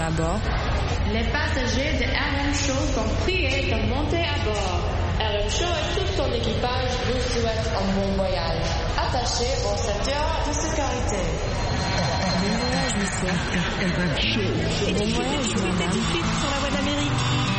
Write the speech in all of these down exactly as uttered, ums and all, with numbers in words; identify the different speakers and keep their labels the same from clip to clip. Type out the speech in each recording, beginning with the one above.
Speaker 1: à bord.
Speaker 2: Les passagers de R M Show sont priés de monter à bord. R M Show et tout son équipage vous souhaitent un bon voyage. Attachez vos ceintures de sécurité.
Speaker 1: Bon voyage, monsieur.
Speaker 3: R M Show.
Speaker 1: Bon voyage, madame.
Speaker 2: Tout de suite sur la voie d'Amérique.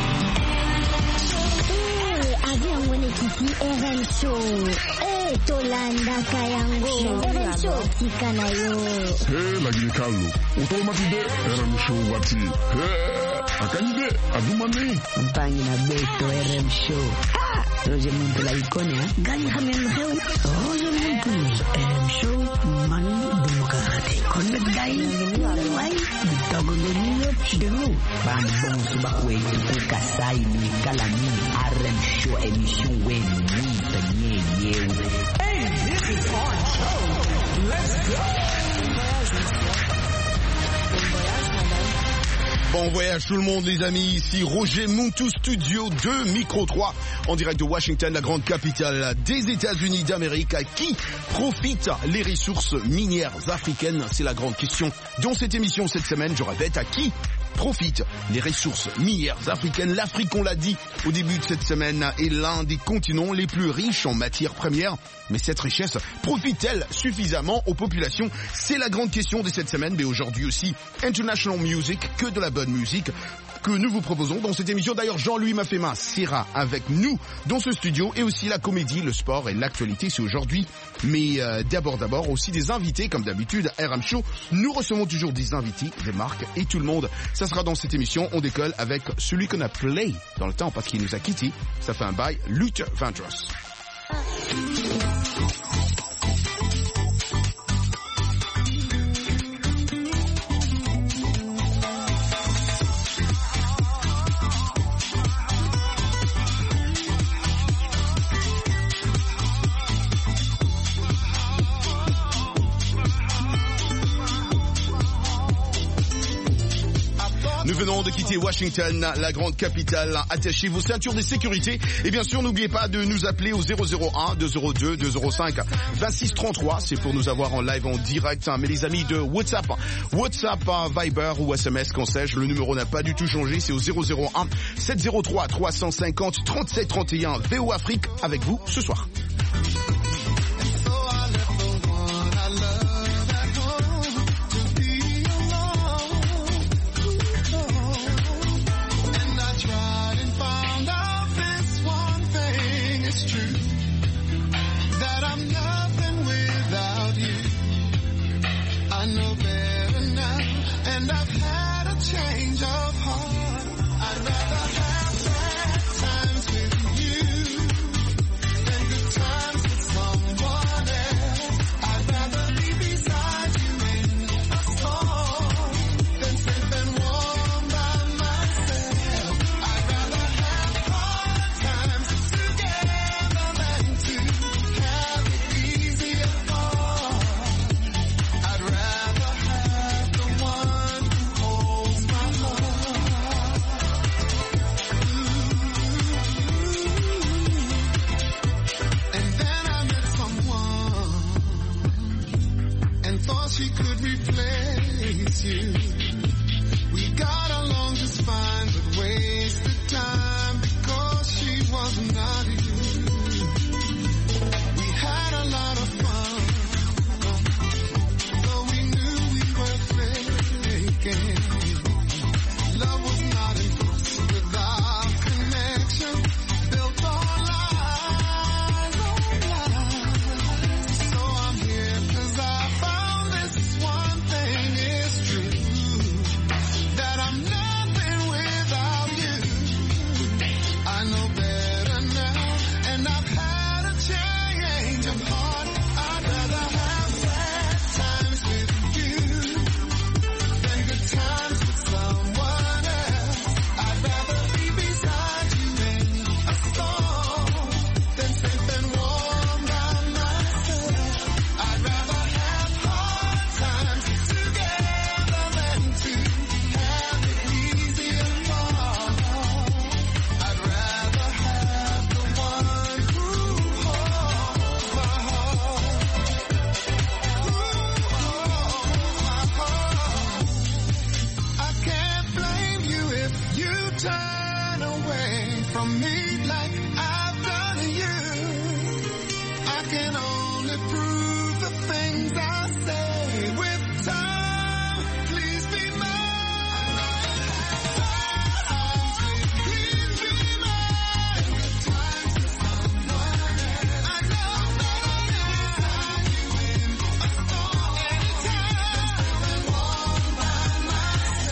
Speaker 4: Avion Wenekiti R M Show. Eh, Tolanda Kayango. R M Show Tikanayo.
Speaker 3: Hey, lagi kalu. Utomatide R M Show wati. Hey, akanide adumani.
Speaker 5: Mpangi na beto R M Show. Ah, Roger Muntu la ikone ha. Gani hamen heu. Roger Muntu R M Show mani demokrate. Connect dai. Wai. Bitogo nyo chidero. Ban bon subakwe tu kasai ni kalani R M Show emission when we tanye yew.
Speaker 6: Hey, this is our show. Let's go.
Speaker 7: Bon voyage tout le monde les amis, ici Roger Muntu Studio deux, Micro trois, en direct de Washington, la grande capitale des États-Unis d'Amérique. À qui profitent les ressources minières africaines? C'est la grande question dans cette émission cette semaine. Je répète, à qui profitent les ressources minières africaines? L'Afrique, on l'a dit au début de cette semaine, est l'un des continents les plus riches en matières premières. Mais cette richesse profite-t-elle suffisamment aux populations? C'est la grande question de cette semaine. Mais aujourd'hui aussi, International Music, que de la bonne musique que nous vous proposons dans cette émission. D'ailleurs, Jean-Louis Mafema sera avec nous dans ce studio, et aussi la comédie, le sport et l'actualité, c'est aujourd'hui. Mais euh, d'abord, d'abord, aussi des invités, comme d'habitude, R M Show. Nous recevons toujours des invités, des marques et tout le monde. Ça sera dans cette émission. On décolle avec celui qu'on a play dans le temps parce qu'il nous a quittés. Ça fait un bail, Luther Vandross. Nous venons de quitter Washington, la grande capitale. Attachez vos ceintures de sécurité. Et bien sûr, n'oubliez pas de nous appeler au zéro zéro un deux zéro deux deux zéro cinq vingt-six trente-trois. C'est pour nous avoir en live, en direct. Mais les amis de WhatsApp, WhatsApp, Viber ou S M S, qu'on sait, le numéro n'a pas du tout changé. C'est au zéro zéro un sept zéro trois trois cent cinquante trente-sept trente et un. V O Afrique avec vous ce soir.
Speaker 8: turn away from me like I've done to you. I can only prove the things I say with time. Please be mine. Please be mine. I know that I you in a storm anytime. Walk by my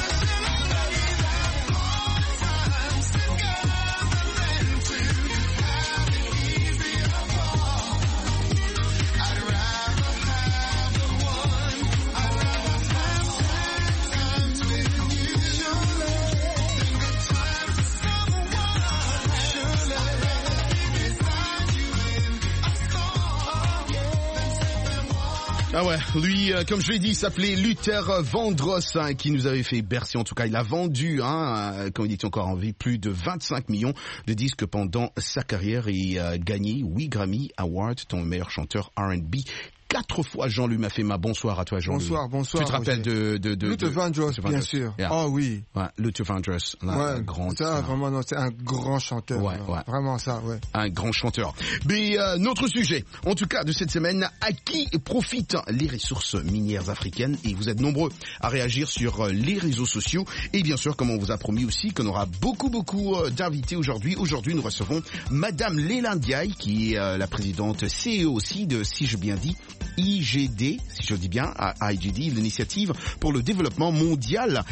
Speaker 7: Ah ouais, lui, euh, comme je l'ai dit, il s'appelait Luther Vandross, hein, qui nous avait fait bercer. En tout cas, il a vendu, hein, euh, quand il était encore en vie, plus de vingt-cinq millions de disques pendant sa carrière et a euh, gagné huit Grammy Awards, ton meilleur chanteur R and B. Quatre fois, Jean-Louis Maffema. Bonsoir à toi, Jean-Louis.
Speaker 9: Bonsoir, bonsoir.
Speaker 7: Tu te rappelles de, de, de,
Speaker 9: Luther Vandross, bien sûr.
Speaker 7: Yeah.
Speaker 9: Oh oui.
Speaker 7: Ouais, Luther Vandross, un
Speaker 9: ouais,
Speaker 7: grand.
Speaker 9: Ça, vraiment, non, c'est un grand chanteur.
Speaker 7: Ouais, ouais.
Speaker 9: Vraiment ça, ouais.
Speaker 7: Un grand chanteur. Mais euh, notre sujet, en tout cas de cette semaine, à qui profitent les ressources minières africaines? Et vous êtes nombreux à réagir sur les réseaux sociaux. Et bien sûr, comme on vous a promis aussi, qu'on aura beaucoup, beaucoup d'invités aujourd'hui. Aujourd'hui, nous recevons Madame Leila Ndiaye, qui est euh, la présidente C E O aussi de, si j'ai bien dit, I G D, si je dis bien, à I G D, l'initiative pour le développement mondial.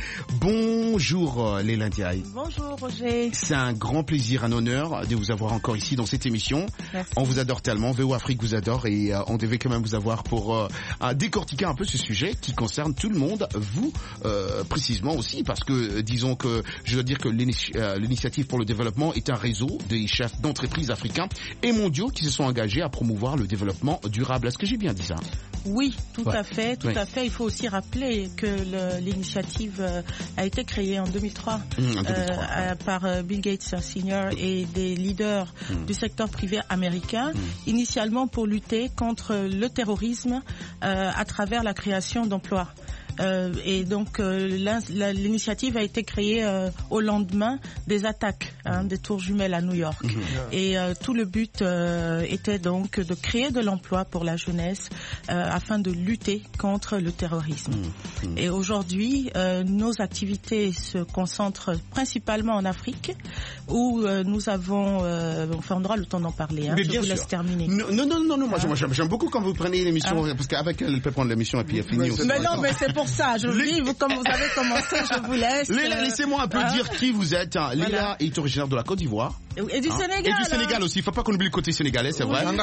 Speaker 7: Bonjour Leila Ndiaye.
Speaker 10: Bonjour Roger.
Speaker 7: C'est un grand plaisir, un honneur de vous avoir encore ici dans cette émission.
Speaker 10: Merci.
Speaker 7: On vous adore tellement, V O Afrique vous adore et euh, on devait quand même vous avoir pour euh, décortiquer un peu ce sujet qui concerne tout le monde, vous euh, précisément aussi, parce que euh, disons que je dois dire que l'inici- euh, l'initiative pour le développement est un réseau des chefs d'entreprises africains et mondiaux qui se sont engagés à promouvoir le développement durable. Est-ce que j'ai bien dit ça?
Speaker 10: Oui, tout
Speaker 7: ouais.
Speaker 10: à fait, tout
Speaker 7: oui.
Speaker 10: à fait. Il faut aussi rappeler que le, l'initiative euh, a été créée en deux mille trois,
Speaker 7: mmh, en deux mille trois
Speaker 10: euh,
Speaker 7: ouais.
Speaker 10: par euh, Bill Gates Senior et des leaders mmh. du secteur privé américain, mmh. initialement pour lutter contre le terrorisme euh, à travers la création d'emplois. Euh, et donc euh, l'initiative a été créée euh, au lendemain des attaques hein, des tours jumelles à New York. Mmh. Et euh, tout le but euh, était donc de créer de l'emploi pour la jeunesse euh, afin de lutter contre le terrorisme. Mmh. Mmh. Et aujourd'hui, euh, nos activités se concentrent principalement en Afrique, où euh, nous avons, euh, enfin on aura le temps d'en parler. Hein,
Speaker 7: Mais
Speaker 10: je
Speaker 7: bien
Speaker 10: vous
Speaker 7: sûr.
Speaker 10: laisse terminer.
Speaker 7: Non, non, non, non, non moi,
Speaker 10: ah.
Speaker 7: moi j'aime, j'aime beaucoup quand vous prenez l'émission, ah. parce qu'avec elle, elle peut prendre l'émission et puis elle finit.
Speaker 10: Mais non, mais c'est pour ça, je vous dis, vous, comme vous avez commencé, je vous laisse.
Speaker 7: Léla, euh, laissez-moi un peu hein? dire qui vous êtes. Hein. Léla voilà. est originaire de la Côte d'Ivoire.
Speaker 10: Et du hein? Sénégal.
Speaker 7: Et du Sénégal hein? aussi. Il ne faut pas qu'on oublie le côté sénégalais, c'est oui. vrai.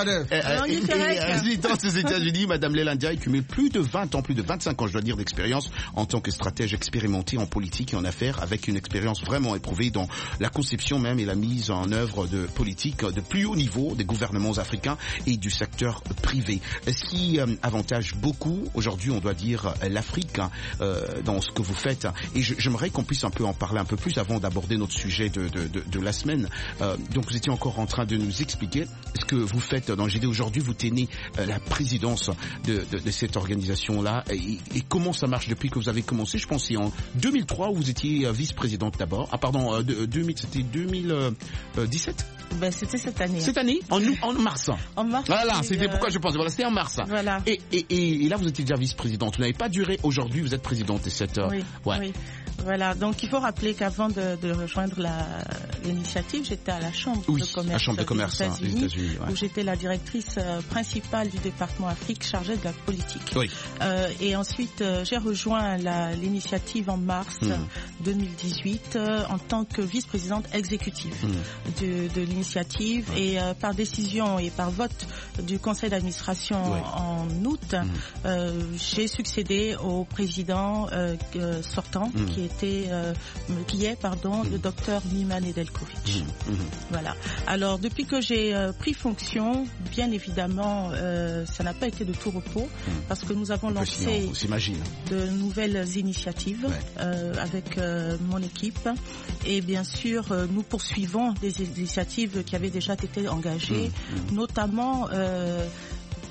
Speaker 7: Résidence aux États-Unis, Madame Leila Ndiaye cumule plus de vingt ans, plus de vingt-cinq ans, je dois dire, d'expérience en tant que stratège expérimenté en politique et en affaires, avec une expérience vraiment éprouvée dans la conception même et la mise en œuvre de politiques de plus haut niveau des gouvernements africains et du secteur privé. Ce qui euh, avantage beaucoup, aujourd'hui, on doit dire, l'Afrique hein, euh, dans ce que vous faites. Et je, j'aimerais qu'on puisse un peu en parler un peu plus avant d'aborder notre sujet de, de, de, de la semaine. Euh, donc vous étiez encore en train de nous expliquer ce que vous faites dans G D. Aujourd'hui, vous tenez euh, la présidence de, de, de cette organisation-là. Et, et comment ça marche depuis que vous avez commencé? Je pense que c'est en deux mille trois où vous étiez euh, vice-présidente d'abord. Ah pardon, euh, de, deux mille, c'était deux mille dix-sept
Speaker 10: Ben, c'était cette année.
Speaker 7: Cette année en, en mars.
Speaker 10: En mars.
Speaker 7: Voilà, c'était euh... pourquoi je pense. Voilà, c'était en mars.
Speaker 10: Voilà.
Speaker 7: Et, et, et, et là, vous étiez déjà vice-présidente. Vous n'avez pas duré. Aujourd'hui, vous êtes présidente de cette.
Speaker 10: Oui.
Speaker 7: Ouais.
Speaker 10: Oui. Voilà. Donc, il faut rappeler qu'avant de, de rejoindre la, l'initiative, j'étais à la Chambre
Speaker 7: oui,
Speaker 10: de commerce.
Speaker 7: La Chambre de commerce
Speaker 10: des États-Unis,
Speaker 7: des États-Unis ouais.
Speaker 10: où j'étais la directrice euh, principale du département Afrique chargée de la politique.
Speaker 7: Oui.
Speaker 10: Euh, et ensuite, euh, j'ai rejoint la, l'initiative en mars mmh. deux mille dix-huit euh, en tant que vice-présidente exécutive mmh. de, de l'initiative. Ouais. Et euh, par décision et par vote du conseil d'administration ouais. en août, mmh. euh, j'ai succédé au président euh, sortant mmh. qui était, euh, qui est, pardon, mmh. le docteur Mima Nedeljkovic. Mmh. Mmh. Voilà. Alors depuis que j'ai euh, pris fonction, bien évidemment, euh, ça n'a pas été de tout repos mmh. parce que nous avons lancé de nouvelles initiatives ouais. euh, avec euh, mon équipe et bien sûr euh, nous poursuivons des initiatives qui avaient déjà été engagées, mmh. Mmh. notamment euh,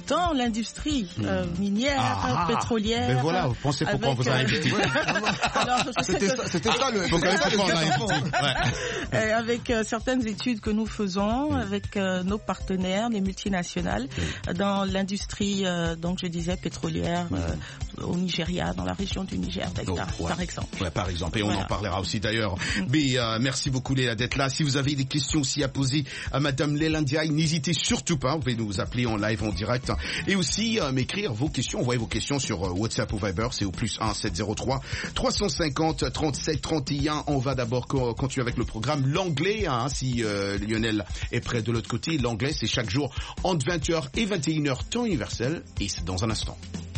Speaker 10: dans l'industrie euh, minière,
Speaker 7: ah,
Speaker 10: pétrolière.
Speaker 7: Mais voilà, vous pensez pourquoi on vous a invité.
Speaker 9: C'était ça, c'était ça le.
Speaker 7: Faut quand même pourquoi on a invité.
Speaker 10: Ouais. Et avec euh, certaines études que nous faisons, mmh. avec euh, nos partenaires, les multinationales, mmh. dans l'industrie, euh, donc je disais pétrolière, mmh. euh, au Nigeria, dans la région du Niger, oh, ouais. par exemple.
Speaker 7: Ouais, par exemple. Et voilà. On en parlera aussi d'ailleurs. Mmh. Mais euh, merci beaucoup Léla d'être là. Si vous avez des questions aussi à poser à Madame Leila Ndiaye, n'hésitez surtout pas. Vous pouvez nous appeler en live, en direct, et aussi euh, m'écrire vos questions. Envoyez vos questions sur euh, WhatsApp ou Viber. C'est au plus un sept zéro trois trois cent cinquante trente-sept trente et un. On va d'abord co- continuer avec le programme. L'anglais, hein, si euh, Lionel est près de l'autre côté. L'anglais, c'est chaque jour entre vingt heures et vingt et une heures temps universel. Et c'est dans un instant.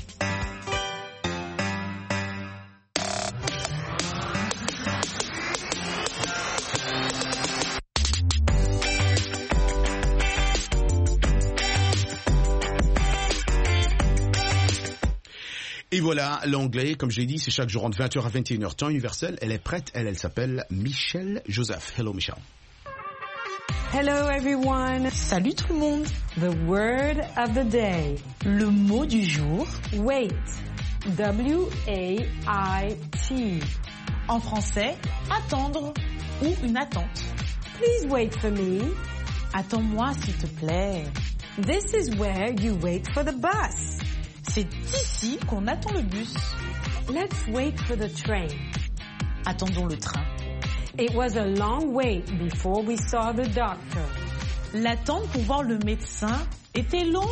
Speaker 7: Et voilà, l'anglais, comme j'ai dit, c'est chaque jour entre vingt heures à vingt et une heures temps universel. Elle est prête, elle, elle s'appelle Michelle Joseph. Hello Michelle.
Speaker 11: Hello everyone.
Speaker 10: Salut tout le monde.
Speaker 11: The word of the day.
Speaker 10: Le mot du jour.
Speaker 11: Wait. W A I T.
Speaker 10: En français, attendre ou une attente.
Speaker 11: Please wait for me.
Speaker 10: Attends-moi s'il te plaît.
Speaker 11: This is where you wait for the bus.
Speaker 10: C'est ici qu'on attend le bus.
Speaker 11: Let's wait for the train.
Speaker 10: Attendons le train.
Speaker 11: It was a long wait before we saw the doctor.
Speaker 10: L'attente pour voir le médecin était longue.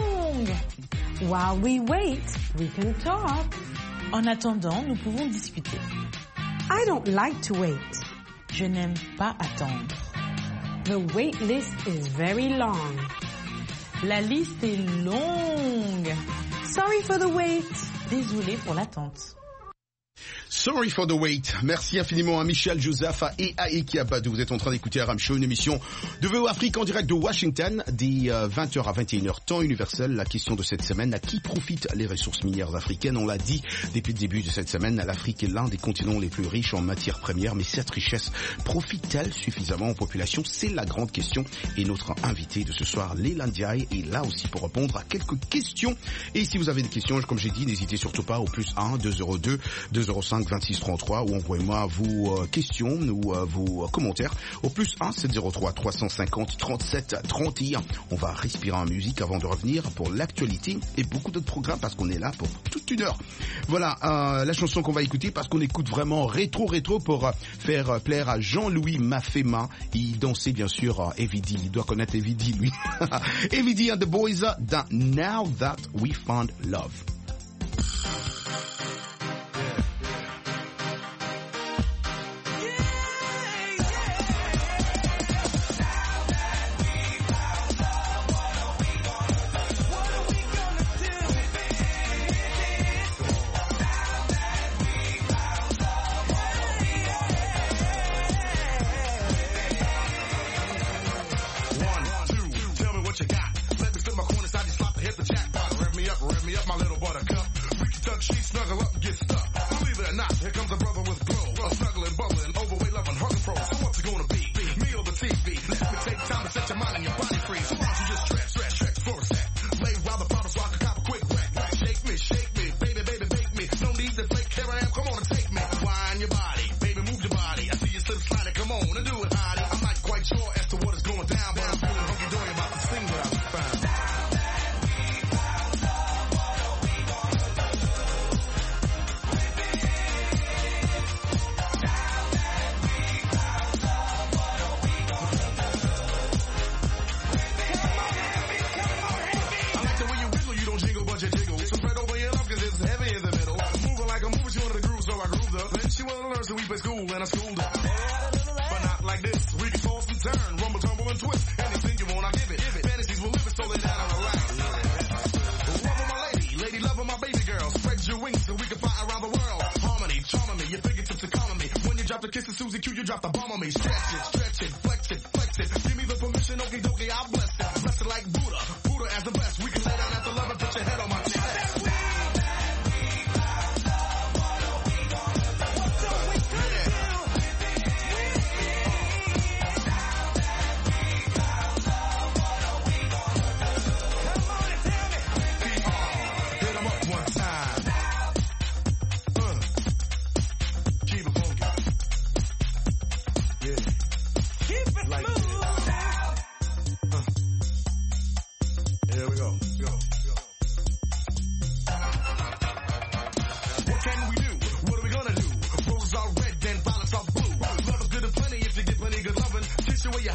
Speaker 11: While we wait, we can talk.
Speaker 10: En attendant, nous pouvons discuter.
Speaker 11: I don't like to wait.
Speaker 10: Je n'aime pas attendre.
Speaker 11: The wait list is very long.
Speaker 10: La liste est longue.
Speaker 11: Sorry for the wait.
Speaker 10: Désolé pour l'attente.
Speaker 7: Sorry for the wait. Merci infiniment à Michel Joseph et à Eki Abadou. Vous êtes en train d'écouter Aram Show, une émission de V O Afrique en direct de Washington, des vingt heures à vingt et une heures temps universel. La question de cette semaine, à qui profitent les ressources minières africaines? On l'a dit depuis le début de cette semaine, l'Afrique est l'un des continents les plus riches en matières premières, mais cette richesse profite-t-elle suffisamment aux populations? C'est la grande question. Et notre invité de ce soir, Leila Ndiaye, est là aussi pour répondre à quelques questions. Et si vous avez des questions, comme j'ai dit, n'hésitez surtout pas au plus un deux zéro deux deux zéro cinq vingt-six trente-trois ou envoyez-moi vos euh, questions ou euh, vos euh, commentaires au plus un sept zéro trois trois cent cinquante trente-sept trente et un. On va respirer en musique avant de revenir pour l'actualité et beaucoup d'autres programmes parce qu'on est là pour toute une heure. Voilà euh, la chanson qu'on va écouter parce qu'on écoute vraiment rétro rétro pour euh, faire euh, plaire à Jean-Louis Mafema. Il dansait bien sûr euh, Evie-D. Il doit connaître Evie-D lui. Evie-D and the Boys dans Now That We Found Love.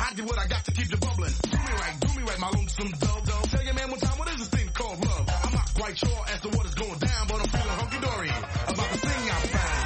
Speaker 8: I get what I got to keep the bubbling. Do me right, do me right, my lonesome dove. Tell your man one time, what is this thing called love? I'm not quite sure as to what is going down, but I'm feeling hunky-dory about the thing I found.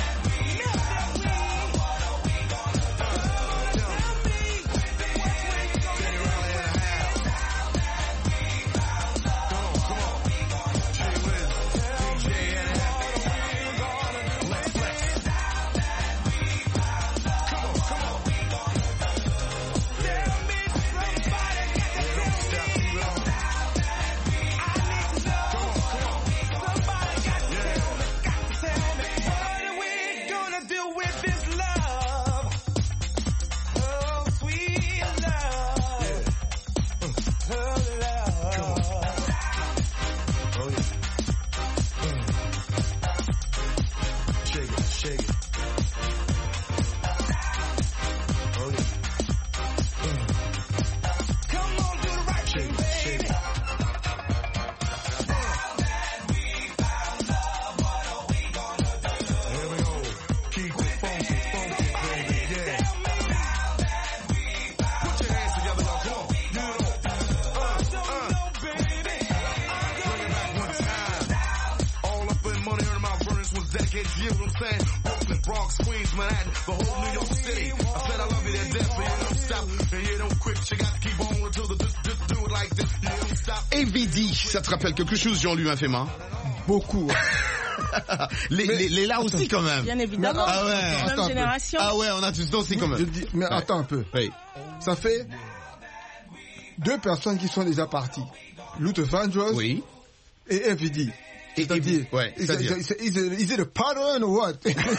Speaker 7: Ça te rappelle quelque chose, Jean-Louis Fémin?
Speaker 9: Beaucoup.
Speaker 7: les, mais, les, les là aussi quand même.
Speaker 10: Bien évidemment.
Speaker 7: Ah ouais.
Speaker 10: Même génération.
Speaker 7: Ah ouais, on a tous dansé quand même.
Speaker 9: Je dis, mais ouais. Attends un peu.
Speaker 7: Oui.
Speaker 9: Ça fait deux personnes qui sont déjà parties. Luther Vandross
Speaker 7: oui.
Speaker 9: et F V D.
Speaker 7: C'est-à-dire, ouais, c'est-à-dire.
Speaker 9: Is it a pattern or what?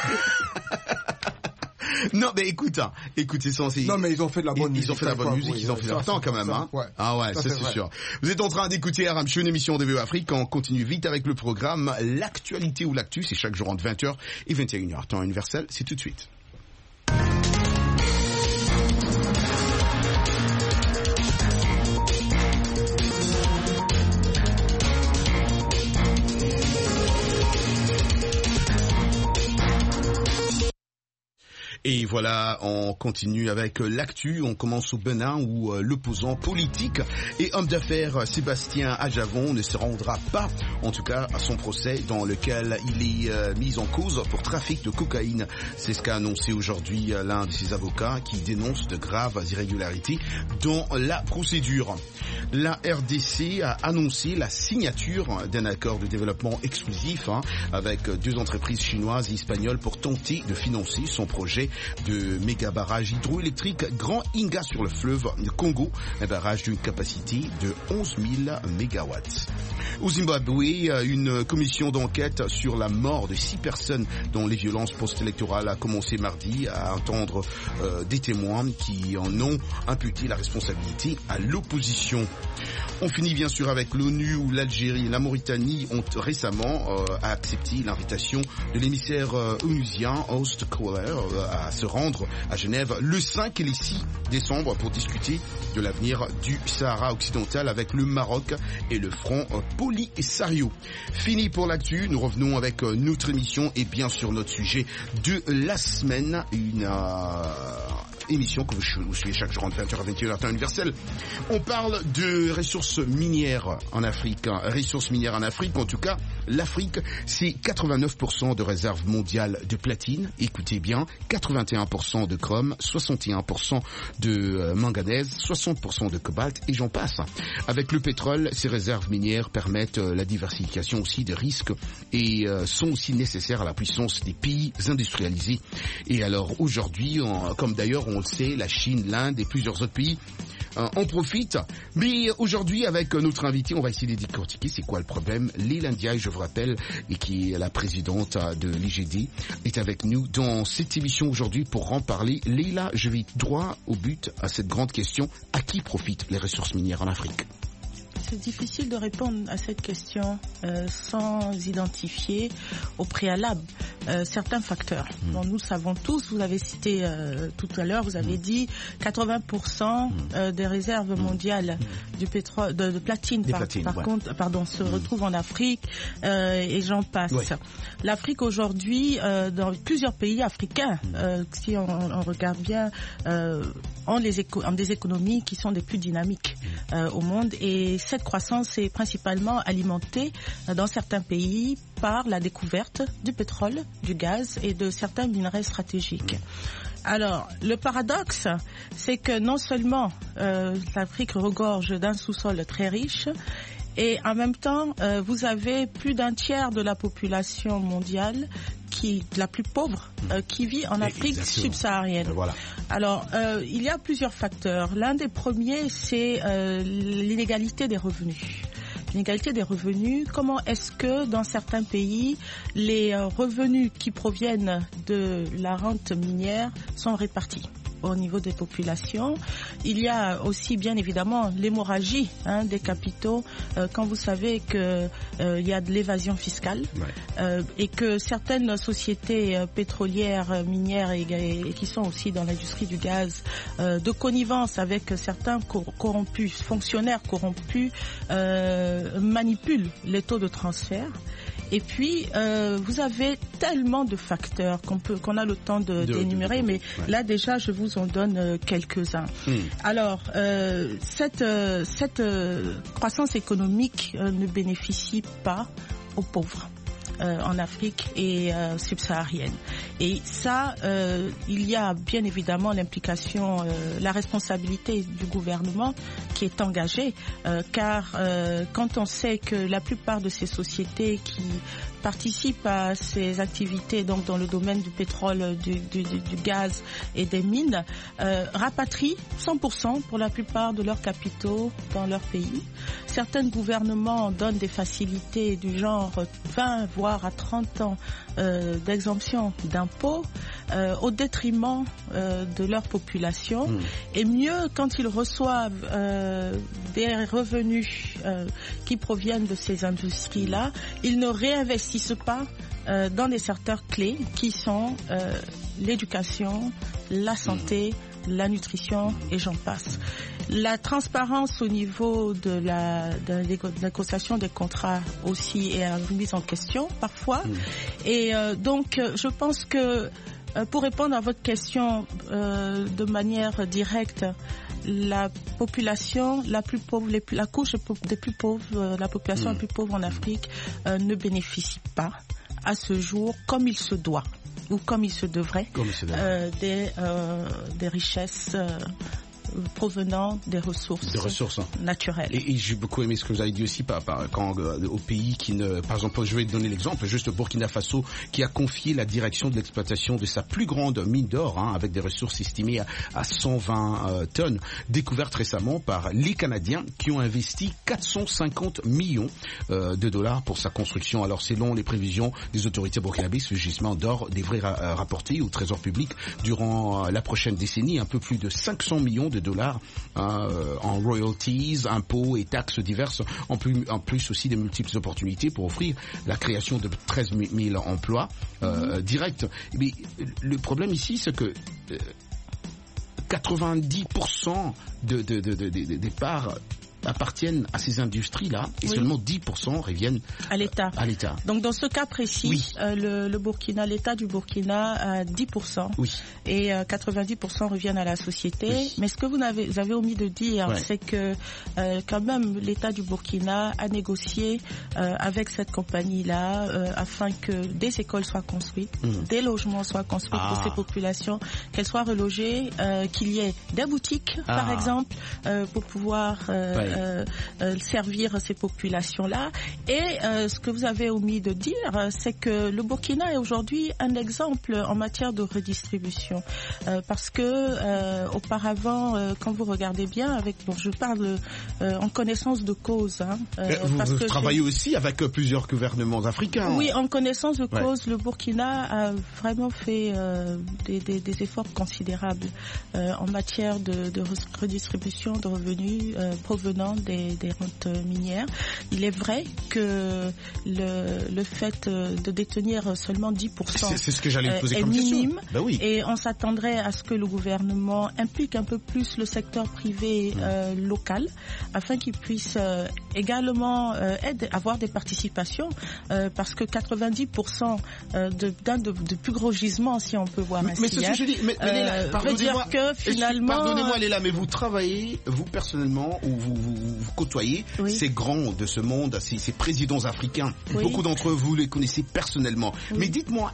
Speaker 7: Non, mais écoute, hein, écoute, c'est censé.
Speaker 9: Non, mais ils ont fait de la bonne
Speaker 7: ils,
Speaker 9: musique.
Speaker 7: Ils ont fait de la bonne
Speaker 9: fois,
Speaker 7: musique,
Speaker 9: oui,
Speaker 7: ils ont fait leur temps quand même, hein.
Speaker 9: Ouais.
Speaker 7: Ah ouais, ça, ça c'est sûr. Vous êtes en train d'écouter R M Show, une émission de V O Afrique. On continue vite avec le programme L'actualité ou l'actu. C'est chaque jour entre vingt heures et vingt et une heures. Temps universel, c'est tout de suite. Et voilà, on continue avec l'actu. On commence au Bénin où euh, l'opposant politique et homme d'affaires Sébastien Adjavon ne se rendra pas, en tout cas à son procès dans lequel il est euh, mis en cause pour trafic de cocaïne. C'est ce qu'a annoncé aujourd'hui euh, l'un de ses avocats qui dénonce de graves irrégularités dans la procédure. La R D C a annoncé la signature d'un accord de développement exclusif hein, avec deux entreprises chinoises et espagnoles pour tenter de financer son projet de méga barrage hydroélectrique Grand Inga sur le fleuve Congo, un barrage d'une capacité de onze mille mégawatts. Au Zimbabwe, une commission d'enquête sur la mort de six personnes dont les violences post-électorales a commencé mardi à entendre euh, des témoins qui en ont imputé la responsabilité à l'opposition. On finit bien sûr avec l'ONU où l'Algérie et la Mauritanie ont récemment euh, accepté l'invitation de l'émissaire euh, onusien Horst Kohler euh, à se rendre à Genève le cinq et le six décembre pour discuter de l'avenir du Sahara occidental avec le Maroc et le Front euh, Polisario. Fini pour l'actu, nous revenons avec euh, notre émission et bien sûr notre sujet de la semaine, une euh, émission que vous suivez chaque jour entre vingt heures à vingt et une heures temps universel. On parle de ressources minières en Afrique. Ressources minières en Afrique, en tout cas, l'Afrique, c'est quatre-vingt-neuf pour cent de réserves mondiales de platine. Écoutez bien, quatre-vingt-un pour cent de chrome, soixante et un pour cent de manganèse, soixante pour cent de cobalt et j'en passe. Avec le pétrole, ces réserves minières permettent la diversification aussi des risques et sont aussi nécessaires à la puissance des pays industrialisés. Et alors aujourd'hui, comme d'ailleurs on le sait, la Chine, l'Inde et plusieurs autres pays Euh, on profite, mais aujourd'hui avec notre invité, on va essayer de décortiquer c'est quoi le problème. Leila Ndiaye, je vous rappelle, et qui est la présidente de l'I G D, est avec nous dans cette émission aujourd'hui pour en parler. Leila, je vais droit au but à cette grande question, à qui profitent les ressources minières en Afrique?
Speaker 10: C'est difficile de répondre à cette question euh, sans identifier au préalable euh, certains facteurs. Mmh. Donc, nous savons tous, vous avez cité euh, tout à l'heure, vous avez mmh. dit quatre-vingts pour cent euh, des réserves mondiales mmh. du pétrole, de, de platine, par, platines, par ouais. contre, pardon, se mmh. retrouvent en Afrique euh, et j'en passe. Ouais. L'Afrique aujourd'hui, euh, dans plusieurs pays africains, mmh. euh, si on, on regarde bien, euh, ont, les éco- ont des économies qui sont des plus dynamiques euh, au monde, et cette croissance est principalement alimentée euh, dans certains pays par la découverte du pétrole, du gaz et de certains minerais stratégiques. Alors, le paradoxe, c'est que non seulement euh, l'Afrique regorge d'un sous-sol très riche, et en même temps, euh, vous avez plus d'un tiers de la population mondiale, qui la plus pauvre, euh, qui vit en Afrique Exactement. subsaharienne. Voilà. Alors, euh, il y a plusieurs facteurs. L'un des premiers, c'est euh, l'inégalité des revenus. L'inégalité des revenus, comment est-ce que dans certains pays, les euh, revenus qui proviennent de la rente minière sont répartis au niveau des populations. Il y a aussi bien évidemment l'hémorragie hein, des capitaux euh, quand vous savez que euh, il y a de l'évasion fiscale ouais. euh, et que certaines sociétés euh, pétrolières, euh, minières et, et, et qui sont aussi dans l'industrie du gaz euh, de connivence avec certains cor- corrompus, fonctionnaires corrompus euh, manipulent les taux de transfert. Et puis, euh, vous avez tellement de facteurs qu'on peut, qu'on a le temps de, de d'énumérer, de, de, de, mais ouais. là déjà, je vous en donne euh, quelques-uns. Mm. Alors, euh, cette, euh, cette euh, croissance économique euh, ne bénéficie pas aux pauvres. Euh, en Afrique et euh, subsaharienne. Et ça, euh, il y a bien évidemment l'implication, euh, la responsabilité du gouvernement qui est engagée, euh, car euh, quand on sait que la plupart de ces sociétés qui participent à ces activités, donc dans le domaine du pétrole, du, du, du gaz et des mines, euh, rapatrient cent pour cent pour la plupart de leurs capitaux dans leur pays. Certains gouvernements donnent des facilités du genre vingt voire à trente ans euh, d'exemption d'impôts euh, au détriment euh, de leur population. Mmh. Et mieux, quand ils reçoivent euh, des revenus euh, qui proviennent de ces industries-là, ils ne réinvestissent pas euh, dans des secteurs clés qui sont euh, l'éducation, la santé, la nutrition et j'en passe. La transparence au niveau de la, de la négociation des contrats aussi est remise en question parfois. Mmh. Et euh, donc je pense que euh, pour répondre à votre question euh, de manière directe, la population la plus pauvre, les, la couche des plus pauvres, euh, la population mmh. la plus pauvre en Afrique euh, ne bénéficie pas à ce jour comme il se doit ou comme il se devrait, comme il se devrait. Euh, des, euh, des richesses euh, provenant des ressources,
Speaker 7: des ressources hein.
Speaker 10: naturelles.
Speaker 7: Et, et j'ai beaucoup aimé ce que vous avez dit aussi par, par, quand, euh, au pays qui ne... Par exemple, je vais donner l'exemple, juste Burkina Faso, qui a confié la direction de l'exploitation de sa plus grande mine d'or, hein, avec des ressources estimées à, à cent vingt euh, tonnes, découvertes récemment par les Canadiens qui ont investi quatre cent cinquante millions euh, de dollars pour sa construction. Alors, selon les prévisions des autorités burkinabées, ce gisement d'or devrait ra- rapporter au trésor public durant euh, la prochaine décennie un peu plus de cinq cents millions de dollars euh, en royalties, impôts et taxes diverses, en plus, en plus aussi des multiples opportunités pour offrir la création de treize mille emplois euh, mm-hmm. directs. Mais le problème ici, c'est que euh, quatre-vingt-dix pour cent de, de, de, de, de, des parts appartiennent à ces industries-là et oui. seulement dix pour cent reviennent
Speaker 10: à l'État.
Speaker 7: À l'État.
Speaker 10: Donc dans ce cas précis, oui. euh, le, le Burkina, l'État du Burkina a dix pour cent
Speaker 7: oui.
Speaker 10: et euh, quatre-vingt-dix pour cent reviennent à la société. Oui. Mais ce que vous avez, vous avez omis de dire, ouais. c'est que euh, quand même l'État du Burkina a négocié euh, avec cette compagnie-là euh, afin que des écoles soient construites, mmh. des logements soient construits ah. pour ces populations, qu'elles soient relogées, euh, qu'il y ait des boutiques ah. par exemple euh, pour pouvoir euh, ouais. Euh, euh, servir ces populations-là. Et euh, ce que vous avez omis de dire, c'est que le Burkina est aujourd'hui un exemple en matière de redistribution. Euh, parce que euh, auparavant, euh, quand vous regardez bien, avec, bon, je parle euh, en connaissance de cause. Hein,
Speaker 7: euh, vous
Speaker 10: parce
Speaker 7: vous
Speaker 10: que
Speaker 7: travaillez aussi avec plusieurs gouvernements africains.
Speaker 10: Oui, en connaissance de
Speaker 7: ouais.
Speaker 10: cause, le Burkina a vraiment fait euh, des, des, des efforts considérables euh, en matière de, de redistribution de revenus euh, provenant concernant des, des rentes minières. Il est vrai que le, le fait de détenir seulement dix pour cent
Speaker 7: c'est, c'est ce que j'allais poser
Speaker 10: est
Speaker 7: comme
Speaker 10: minime.
Speaker 7: Ben oui.
Speaker 10: Et on s'attendrait à ce que le gouvernement implique un peu plus le secteur privé mmh. euh, local afin qu'il puisse euh, également euh, aider, avoir des participations euh, parce que quatre-vingt-dix pour cent euh, de, d'un de, de plus gros gisements, si on peut voir ainsi,
Speaker 7: mais c'est ce que je dis. Mais, mais Léla,
Speaker 10: euh,
Speaker 7: pardonnez-moi,
Speaker 10: veut dire que finalement,
Speaker 7: pardonnez-moi Léla, mais vous travaillez, vous personnellement, ou vous, vous, vous côtoyez oui. ces grands de ce monde, ces, ces présidents africains. Oui. Beaucoup d'entre vous les connaissez personnellement. Oui. Mais dites-moi,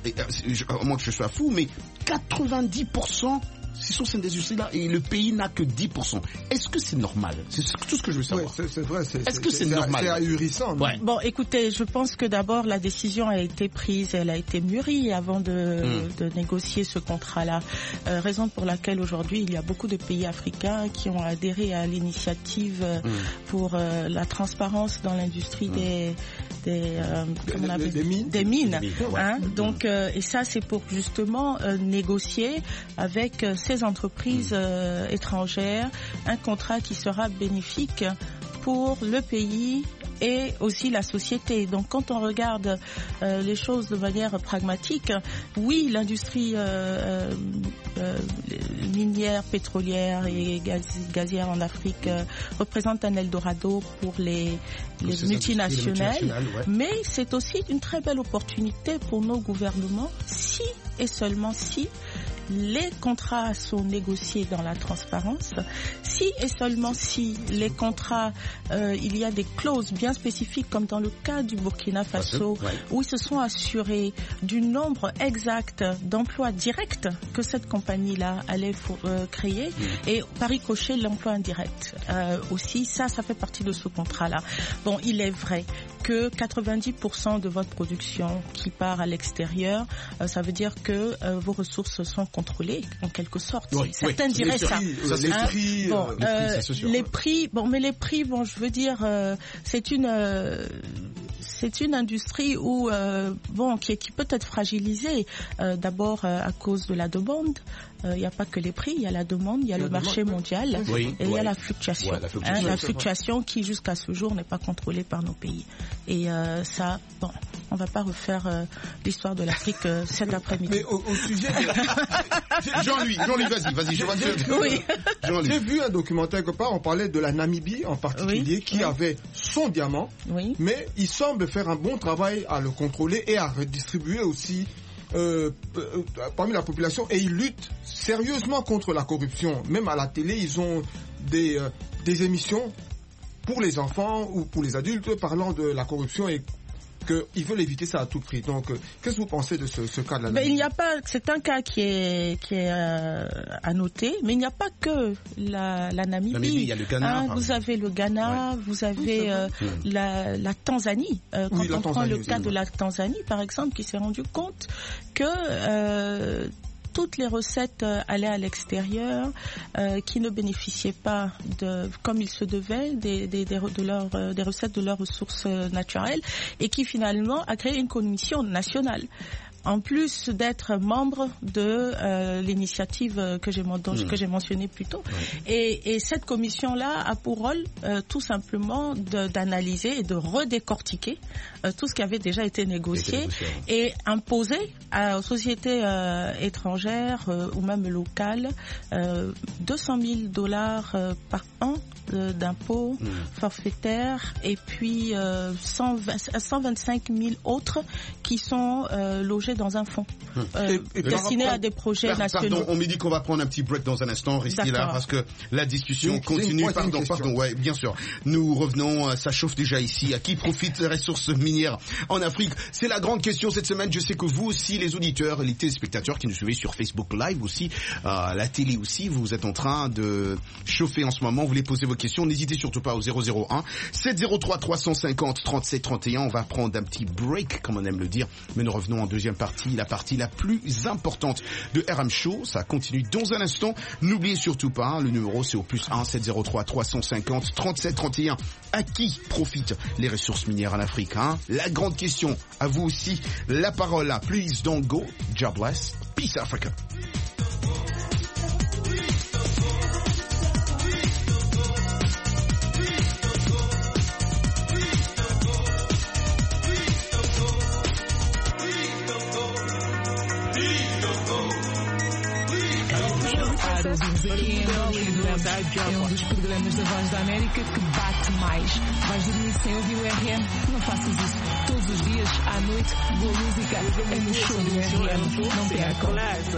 Speaker 7: à moins que je sois fou, mais quatre-vingt-dix pour cent ce sont ces industries-là et le pays n'a que dix pour cent. Est-ce que c'est normal? C'est tout ce que je veux savoir.
Speaker 9: Oui, c'est, c'est vrai. C'est,
Speaker 7: Est-ce que c'est, c'est normal?
Speaker 9: C'est ahurissant.
Speaker 10: Ouais. Bon, écoutez, je pense que d'abord la décision a été prise, elle a été mûrie avant de, mmh. de négocier ce contrat-là. Euh, raison pour laquelle aujourd'hui il y a beaucoup de pays africains qui ont adhéré à l'initiative mmh. pour euh, la transparence dans l'industrie mmh. des des, euh,
Speaker 9: des, des, des mines.
Speaker 10: Des mines.
Speaker 7: Des mines
Speaker 10: hein.
Speaker 7: ouais.
Speaker 10: Donc euh, et ça c'est pour justement euh, négocier avec euh, ces entreprises euh, étrangères un contrat qui sera bénéfique pour le pays et aussi la société. Donc quand on regarde euh, les choses de manière pragmatique, oui, l'industrie euh, euh, minière, pétrolière et gaz, gazière en Afrique euh, représente un Eldorado pour les, les multinationales, les multinationales ouais. mais c'est aussi une très belle opportunité pour nos gouvernements si et seulement si les contrats sont négociés dans la transparence, si et seulement si les contrats, euh, il y a des clauses bien spécifiques comme dans le cas du Burkina Faso, ouais. où ils se sont assurés du nombre exact d'emplois directs que cette compagnie-là allait euh, créer mmh. et par ricochet l'emploi indirect euh, aussi, ça, ça fait partie de ce contrat-là. Bon, il est vrai que quatre-vingt-dix pour cent de votre production qui part à l'extérieur, euh, ça veut dire que euh, vos ressources sont contrôlées en quelque sorte.
Speaker 7: Oui,
Speaker 10: Certains
Speaker 7: oui,
Speaker 10: diraient ça.
Speaker 7: ça les,
Speaker 10: hein?
Speaker 7: prix,
Speaker 10: bon,
Speaker 7: euh, les
Speaker 10: euh,
Speaker 7: prix, c'est sûr.
Speaker 10: Les prix, bon, mais les prix, bon, je veux dire, euh, c'est une, euh, c'est une industrie où, euh, bon, qui, qui peut être fragilisée. Euh, d'abord euh, à cause de la demande. Il euh, n'y a pas que les prix, il y a la demande, il y a la le demande, marché mondial
Speaker 7: oui,
Speaker 10: et il
Speaker 7: oui.
Speaker 10: y a la fluctuation. Ouais, la fluctuation, hein, la fluctuation qui jusqu'à ce jour n'est pas contrôlée par nos pays. Et euh, ça, bon, on ne va pas refaire euh, l'histoire de l'Afrique euh, cet après-midi.
Speaker 9: Mais au, au sujet de...
Speaker 7: Jean-Louis, Jean-Louis, vas-y, vas-y, je vois que...
Speaker 10: Oui.
Speaker 9: J'ai vu un documentaire quelque part, on parlait de la Namibie en particulier, oui. qui oui. avait son diamant,
Speaker 10: oui.
Speaker 9: mais il semble faire un bon travail à le contrôler et à redistribuer aussi Euh, euh, parmi la population, et ils luttent sérieusement contre la corruption. Même à la télé, ils ont des, euh, des émissions pour les enfants ou pour les adultes parlant de la corruption et qu'ils veulent éviter ça à tout prix. Donc, euh, qu'est-ce que vous pensez de ce, ce cas de la Namibie?
Speaker 10: Il n'y a pas, c'est un cas qui est, qui est euh, à noter, mais il n'y a pas que la, la Namibie.
Speaker 7: Namibie, il y a le Ghana.
Speaker 10: Hein, vous avez le Ghana, ouais. vous avez euh, oui, la, la Tanzanie. Euh, quand
Speaker 9: oui,
Speaker 10: on prend
Speaker 9: Tanzanie,
Speaker 10: le cas de la Tanzanie, par exemple, qui s'est rendu compte que euh, toutes les recettes euh, allaient à l'extérieur, euh, qui ne bénéficiaient pas de, comme il se devait, des, des, des, de leur, euh, des recettes de leurs ressources euh, naturelles, et qui finalement a créé une commission nationale. En plus d'être membre de euh, l'initiative que j'ai, dont, mmh. que j'ai mentionnée plus tôt. Ouais. Et, et cette commission-là a pour rôle euh, tout simplement de, d'analyser et de redécortiquer euh, tout ce qui avait déjà été négocié, été négocié ouais. et imposer à, aux sociétés euh, étrangères euh, ou même locales euh, deux cent mille dollars euh, par an euh, d'impôts mmh. forfaitaires et puis euh, cent vingt-cinq mille autres qui sont euh, logés dans un fonds euh, et, et destiné à des projets
Speaker 7: par,
Speaker 10: nationaux.
Speaker 7: Pardon, on me dit qu'on va prendre un petit break dans un instant. Restez
Speaker 10: D'accord.
Speaker 7: là parce que la discussion une, continue.
Speaker 9: Une
Speaker 7: pardon, pardon, ouais, bien sûr. Nous revenons, ça chauffe déjà ici. À qui profitent les ressources minières en Afrique? C'est la grande question cette semaine. Je sais que vous aussi, les auditeurs, les téléspectateurs qui nous suivez sur Facebook Live aussi, euh, la télé aussi, vous êtes en train de chauffer en ce moment. Vous voulez poser vos questions? N'hésitez surtout pas au zéro zéro un sept zéro trois trois cent cinquante trente-sept trente et un. On va prendre un petit break, comme on aime le dire. Mais nous revenons en deuxième partie, la partie la plus importante de R M Show. Ça continue dans un instant. N'oubliez surtout pas, le numéro c'est au plus un sept zéro trois trois cent cinquante trente-sept trente et un. À qui profitent les ressources minières en Afrique, hein? La grande question. À vous aussi, la parole là. Please don't go. Jobless. Peace Africa.
Speaker 8: We
Speaker 6: obrigado a ouvirmos aqui em Hollywood. É um dos programas da Voz da América que bate mais. Vais dormir sem ouvir o R M? Não faças isso. Todos os dias, à noite, boa música é no show do R M. Não percam.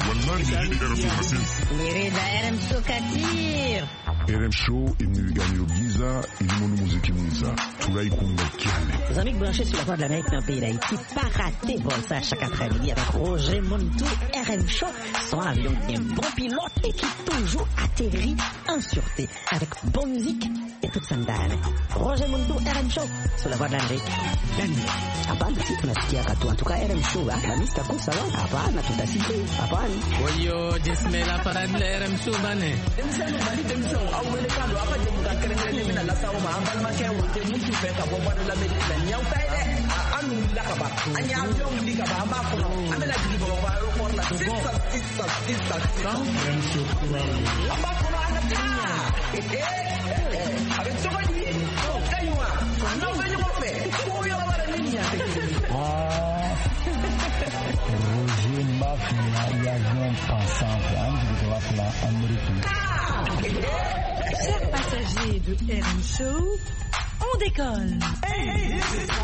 Speaker 4: Lirida R M Show Katir.
Speaker 3: R M Show imnigani Giza ilimono muziki mwiza tulaikunga kiane.
Speaker 5: Les amis branchés sur la Voix de l'Amérique dans le pays d'Haïti, pas rater bon ça chaque après-midi avec Roger Montou, R M Show, son avion bien bon pilote et qui toujours atterrit en sûreté avec bonne musique et toute sa dame. Roger Montou, R M Show, sur la Voix de l'Amérique. La nuit. Hapana si tunasikia katu en tout cas R M Show la mista kusa wa hapana tutasikia hapana.
Speaker 12: Oyo jismela parade la R M Show bane.
Speaker 13: Emsano bali temso awele kando apa je muka kerengene mina la sawo ma ambal ma ke wote mutu fe ka bo bado la Amérique la nyaw tay de anu la ka ba anya avion li ka ba ma ko amela ji bo ba ko la sista sista sista R M Show amba ko na ta eh avec ça dit kaywa no venyo mo fe ko yo la bara niña
Speaker 14: Roger Mafia y avion ensemble antes de la Amérique.
Speaker 10: Chers passagers de R M Show, on décolle. Hey, this is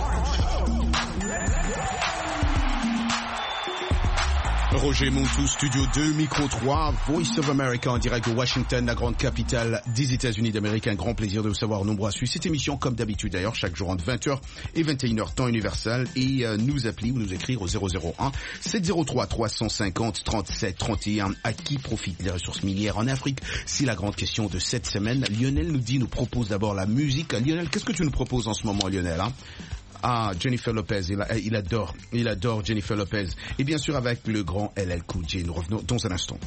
Speaker 7: Roger Montou, Studio deux, Micro trois, Voice of America en direct de Washington, la grande capitale des États-Unis d'Amérique. Un grand plaisir de vous savoir nombreux à suivre cette émission, comme d'habitude d'ailleurs, chaque jour entre vingt heures et vingt et une heures temps universel. Et euh, nous appeler ou nous écrire au zéro zéro un sept zéro trois trois cent cinquante trente-sept trente et un. À qui profitent les ressources minières en Afrique? C'est la grande question de cette semaine. Lionel nous dit, nous propose d'abord la musique. Lionel, qu'est-ce que tu nous proposes en ce moment, Lionel, hein? Ah, Jennifer Lopez, il, a, il adore, il adore Jennifer Lopez. Et bien sûr avec le grand L L Cool J. Nous revenons dans un instant.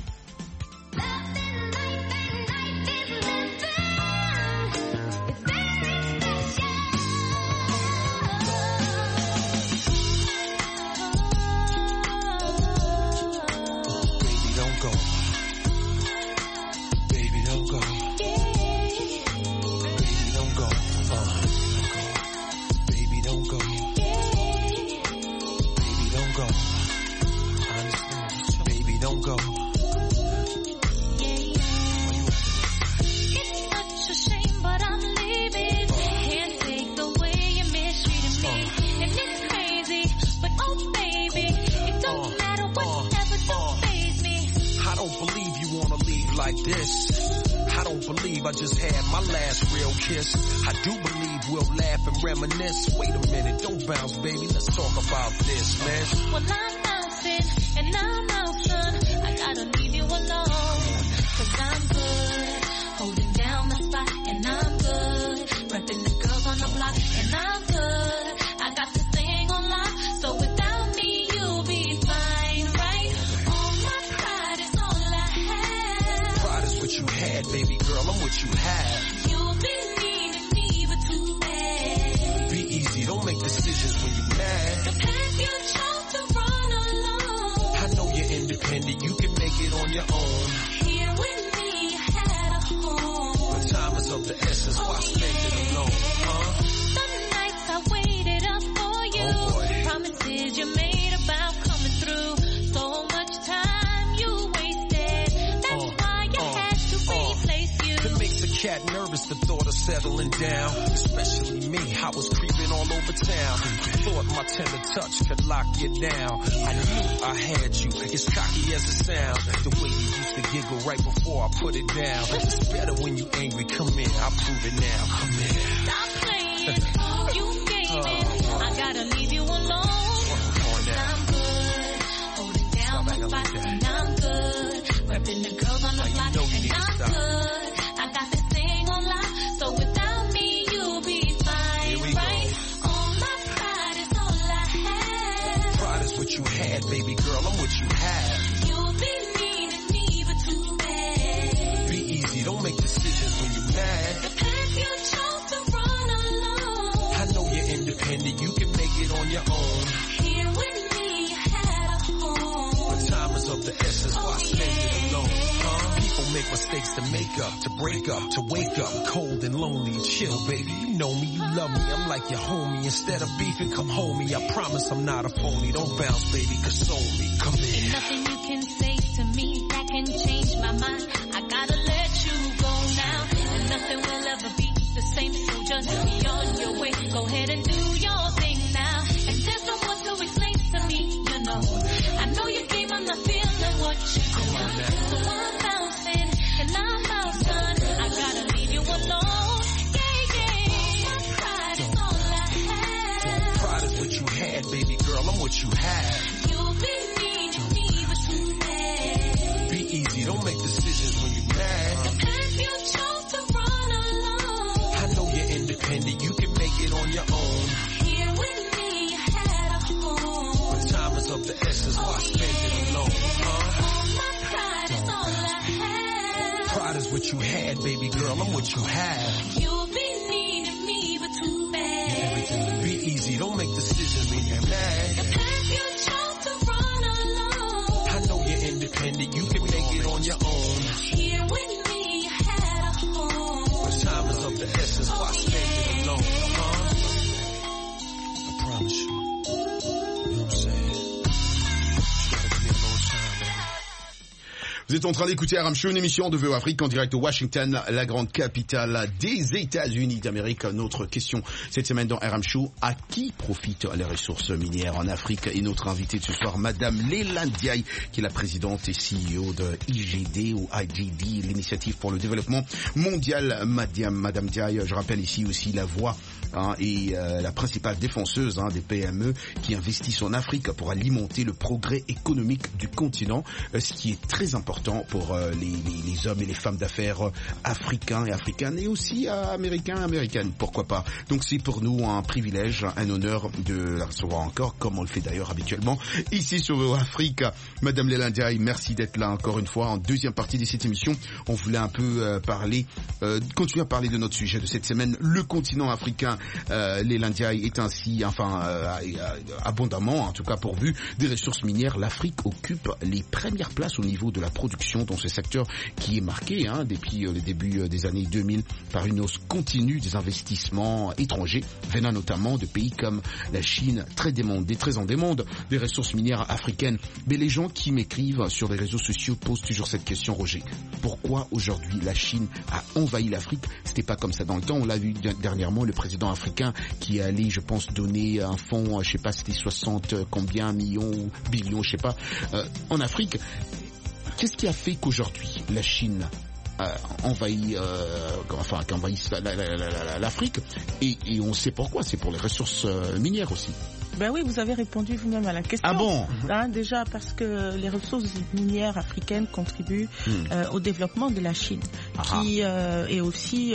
Speaker 15: Wait a minute, don't bounce, baby. Let's talk about this, man.
Speaker 16: Well, I'm bouncing and I'm out, son. I gotta leave you alone. Cause I'm good, holding down the spot, and I'm good. Repping the girls on the block, and I'm good. I got this thing on lock, so without me, you'll be fine, right? All my pride is all I have.
Speaker 15: Pride is what you had, baby girl. I'm what you have.
Speaker 16: You've been needing me, but too bad.
Speaker 15: Be easy, don't make decisions when you're mad.
Speaker 16: The path you chose to run alone.
Speaker 15: I know you're independent, you can make it on your own.
Speaker 16: Here with me, you had a home.
Speaker 15: But time is of the essence, why spend it alone, huh?
Speaker 16: Some nights I waited up for you.
Speaker 15: Oh,
Speaker 16: promises you made about coming through. So much time you wasted. That's uh, why you uh, had to uh, replace you.
Speaker 15: It makes a cat nervous, the thought of settling down. Especially me, I was creeping all over town. Thought my tender touch could lock you down. I knew I had you, as cocky as it sounds. The way you used to giggle right before I put it down. It's better when you angry, come in, I'll prove it now. Come in.
Speaker 16: Stop playing, you gave it. I gotta leave you alone. Cause I'm good, holding down the spot, and I'm good. Repping the girls on the block, and I'm good. I got this thing on lock, so without me you'll be fine, right? All my pride is all I have.
Speaker 15: Pride is what you had, baby girl, I'm what you have.
Speaker 16: You've been needing me, but too bad.
Speaker 15: Be easy, don't make decisions when you're mad.
Speaker 16: The path you chose to run alone.
Speaker 15: I know you're independent, you can make it on your own.
Speaker 16: Here with me, you had a home.
Speaker 15: But time is of the essence, why spend it alone, huh? People make mistakes to make up, to break up, to wake up, cold and lonely and chill, baby. You know me, you love me, I'm like your homie. Instead of beefing, come home me. I promise I'm not a phony. Don't bounce, baby, console me. Come in.
Speaker 16: Nothing you can say to me that can change my mind. I done, be on your way. Go ahead and do your thing now. And there's no more to explain to me, you know. I know your game, I'm not feeling what you're doing. So I'm bouncing, and I'm out, son. I gotta leave you alone. Yeah, yeah. My pride is all I have.
Speaker 15: Pride is what you had, baby girl, I'm what you have.
Speaker 16: You've been needing me, but too bad.
Speaker 15: Be easy, don't make decisions when you're mad.
Speaker 16: The path you chose to run alone.
Speaker 15: I know you're independent, you can make it on your own.
Speaker 16: Here with me, you had a home.
Speaker 15: When time is of the essence, why spend it alone, huh?
Speaker 16: All my pride is all I have.
Speaker 15: Pride is what you had, baby girl, I'm what you have.
Speaker 16: You've been needing me, but too bad.
Speaker 15: Be easy, don't make decisions when you're mad.
Speaker 16: The path you chose to run alone.
Speaker 15: I know you're independent, you can make it on your own.
Speaker 16: Here with me, you had a home.
Speaker 15: When time is of the essence, why spend it alone, huh? I promise you. You know what I'm saying? You gotta give me a little time, baby.
Speaker 7: Vous êtes en train d'écouter R M Show, une émission de V O Afrique en direct de Washington, la grande capitale des États-Unis d'Amérique. Notre question cette semaine dans R M Show, à qui profitent les ressources minières en Afrique? Et notre invitée de ce soir, Madame Leila Ndiaye, qui est la présidente et C E O de I G D ou I G D, l'initiative pour le développement mondial. Madame, Madame Ndiaye, je rappelle ici aussi la voix hein, et euh, la principale défenseuse hein, des P M E qui investissent en Afrique pour alimenter le progrès économique du continent, euh, ce qui est très important pour euh, les, les, les hommes et les femmes d'affaires euh, africains et africaines et aussi euh, américains et américaines, pourquoi pas. Donc c'est pour nous un privilège, un honneur de la recevoir encore, comme on le fait d'ailleurs habituellement ici sur V O Afrique. Madame Leila Ndiaye, merci d'être là encore une fois en deuxième partie de cette émission. On voulait un peu euh, parler, euh, continuer à parler de notre sujet de cette semaine, le continent africain. Euh, Leila Ndiaye est ainsi, enfin euh, euh, abondamment, en tout cas pourvu des ressources minières. L'Afrique occupe les premières places au niveau de la production dans ce secteur qui est marqué hein, depuis euh, le début euh, des années deux mille par une hausse continue des investissements étrangers venant notamment de pays comme la Chine, très demandés, très en demande des ressources minières africaines. Mais les gens qui m'écrivent sur les réseaux sociaux posent toujours cette question, Roger. Pourquoi aujourd'hui la Chine a envahi l'Afrique? C'était pas comme ça dans le temps. On l'a vu dernièrement, le président africain qui est allé, je pense, donner un fonds, je sais pas, c'était soixante combien millions, billions, je sais pas, euh, en Afrique. Qu'est-ce qui a fait qu'aujourd'hui la Chine a envahi, euh, enfin, a envahi l'Afrique et, et on sait pourquoi, c'est pour les ressources minières aussi.
Speaker 10: Ben oui, vous avez répondu vous-même à la question.
Speaker 7: Ah bon?
Speaker 10: Hein, déjà parce que les ressources minières africaines contribuent hmm. euh, au développement de la Chine, Aha. qui euh, est aussi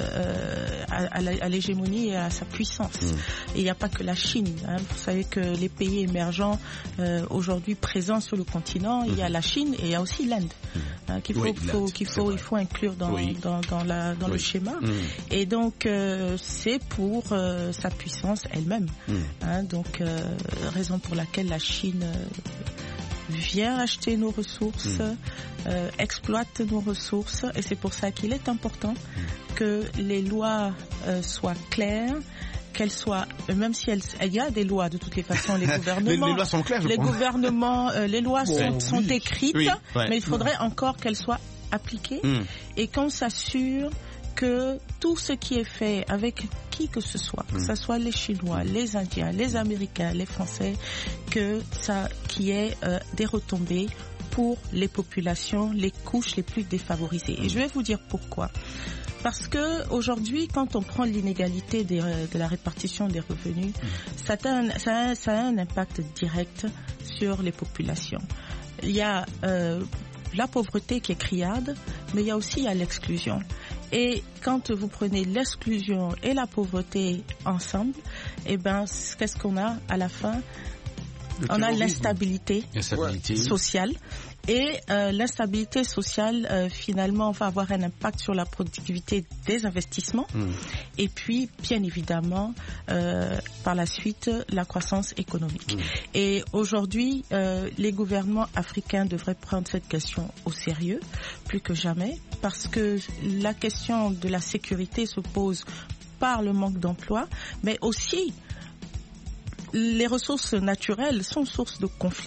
Speaker 10: euh, à, à l'hégémonie et à sa puissance. Hmm. Et il n'y a pas que la Chine. Hein. Vous savez que les pays émergents euh, aujourd'hui présents sur le continent, hmm. il y a la Chine et il y a aussi l'Inde, hmm. hein, qu'il faut, oui, faut, qu'il faut, il faut inclure dans, oui. dans, dans, la, dans oui. le schéma. Hmm. Et donc euh, c'est pour euh, sa puissance elle-même. Hmm. Hein, donc Donc, euh, raison pour laquelle la Chine euh, vient acheter nos ressources, mmh. euh, exploite nos ressources, et c'est pour ça qu'il est important mmh. que les lois euh, soient claires, qu'elles soient, même si il y a des lois de toutes les façons, les gouvernements,
Speaker 7: les, les lois sont claires, je
Speaker 10: les
Speaker 7: pense.
Speaker 10: gouvernements, euh, les lois bon, sont, sont
Speaker 7: oui.
Speaker 10: écrites,
Speaker 7: oui. ouais.
Speaker 10: mais il faudrait mmh. encore qu'elles soient appliquées mmh. et qu'on s'assure que tout ce qui est fait avec qui que ce soit, mmh. que ce soit les Chinois, les Indiens, les Américains, les Français, que ça, qu'il y ait euh, des retombées pour les populations, les couches les plus défavorisées. Et je vais vous dire pourquoi. Parce que aujourd'hui, quand on prend l'inégalité des, de la répartition des revenus, mmh. ça, a un, ça, a, ça a un impact direct sur les populations. Il y a euh, la pauvreté qui est criarde, mais il y a aussi il y a l'exclusion. Et quand vous prenez l'exclusion et la pauvreté ensemble, eh ben, qu'est-ce qu'on a à la fin? On a l'instabilité sociale. Et euh, l'instabilité sociale, euh, finalement, va avoir un impact sur la productivité des investissements. Mmh. Et puis, bien évidemment, euh, par la suite, la croissance économique. Mmh. Et aujourd'hui, euh, les gouvernements africains devraient prendre cette question au sérieux, plus que jamais, parce que la question de la sécurité se pose par le manque d'emploi, mais aussi les ressources naturelles sont source de conflits.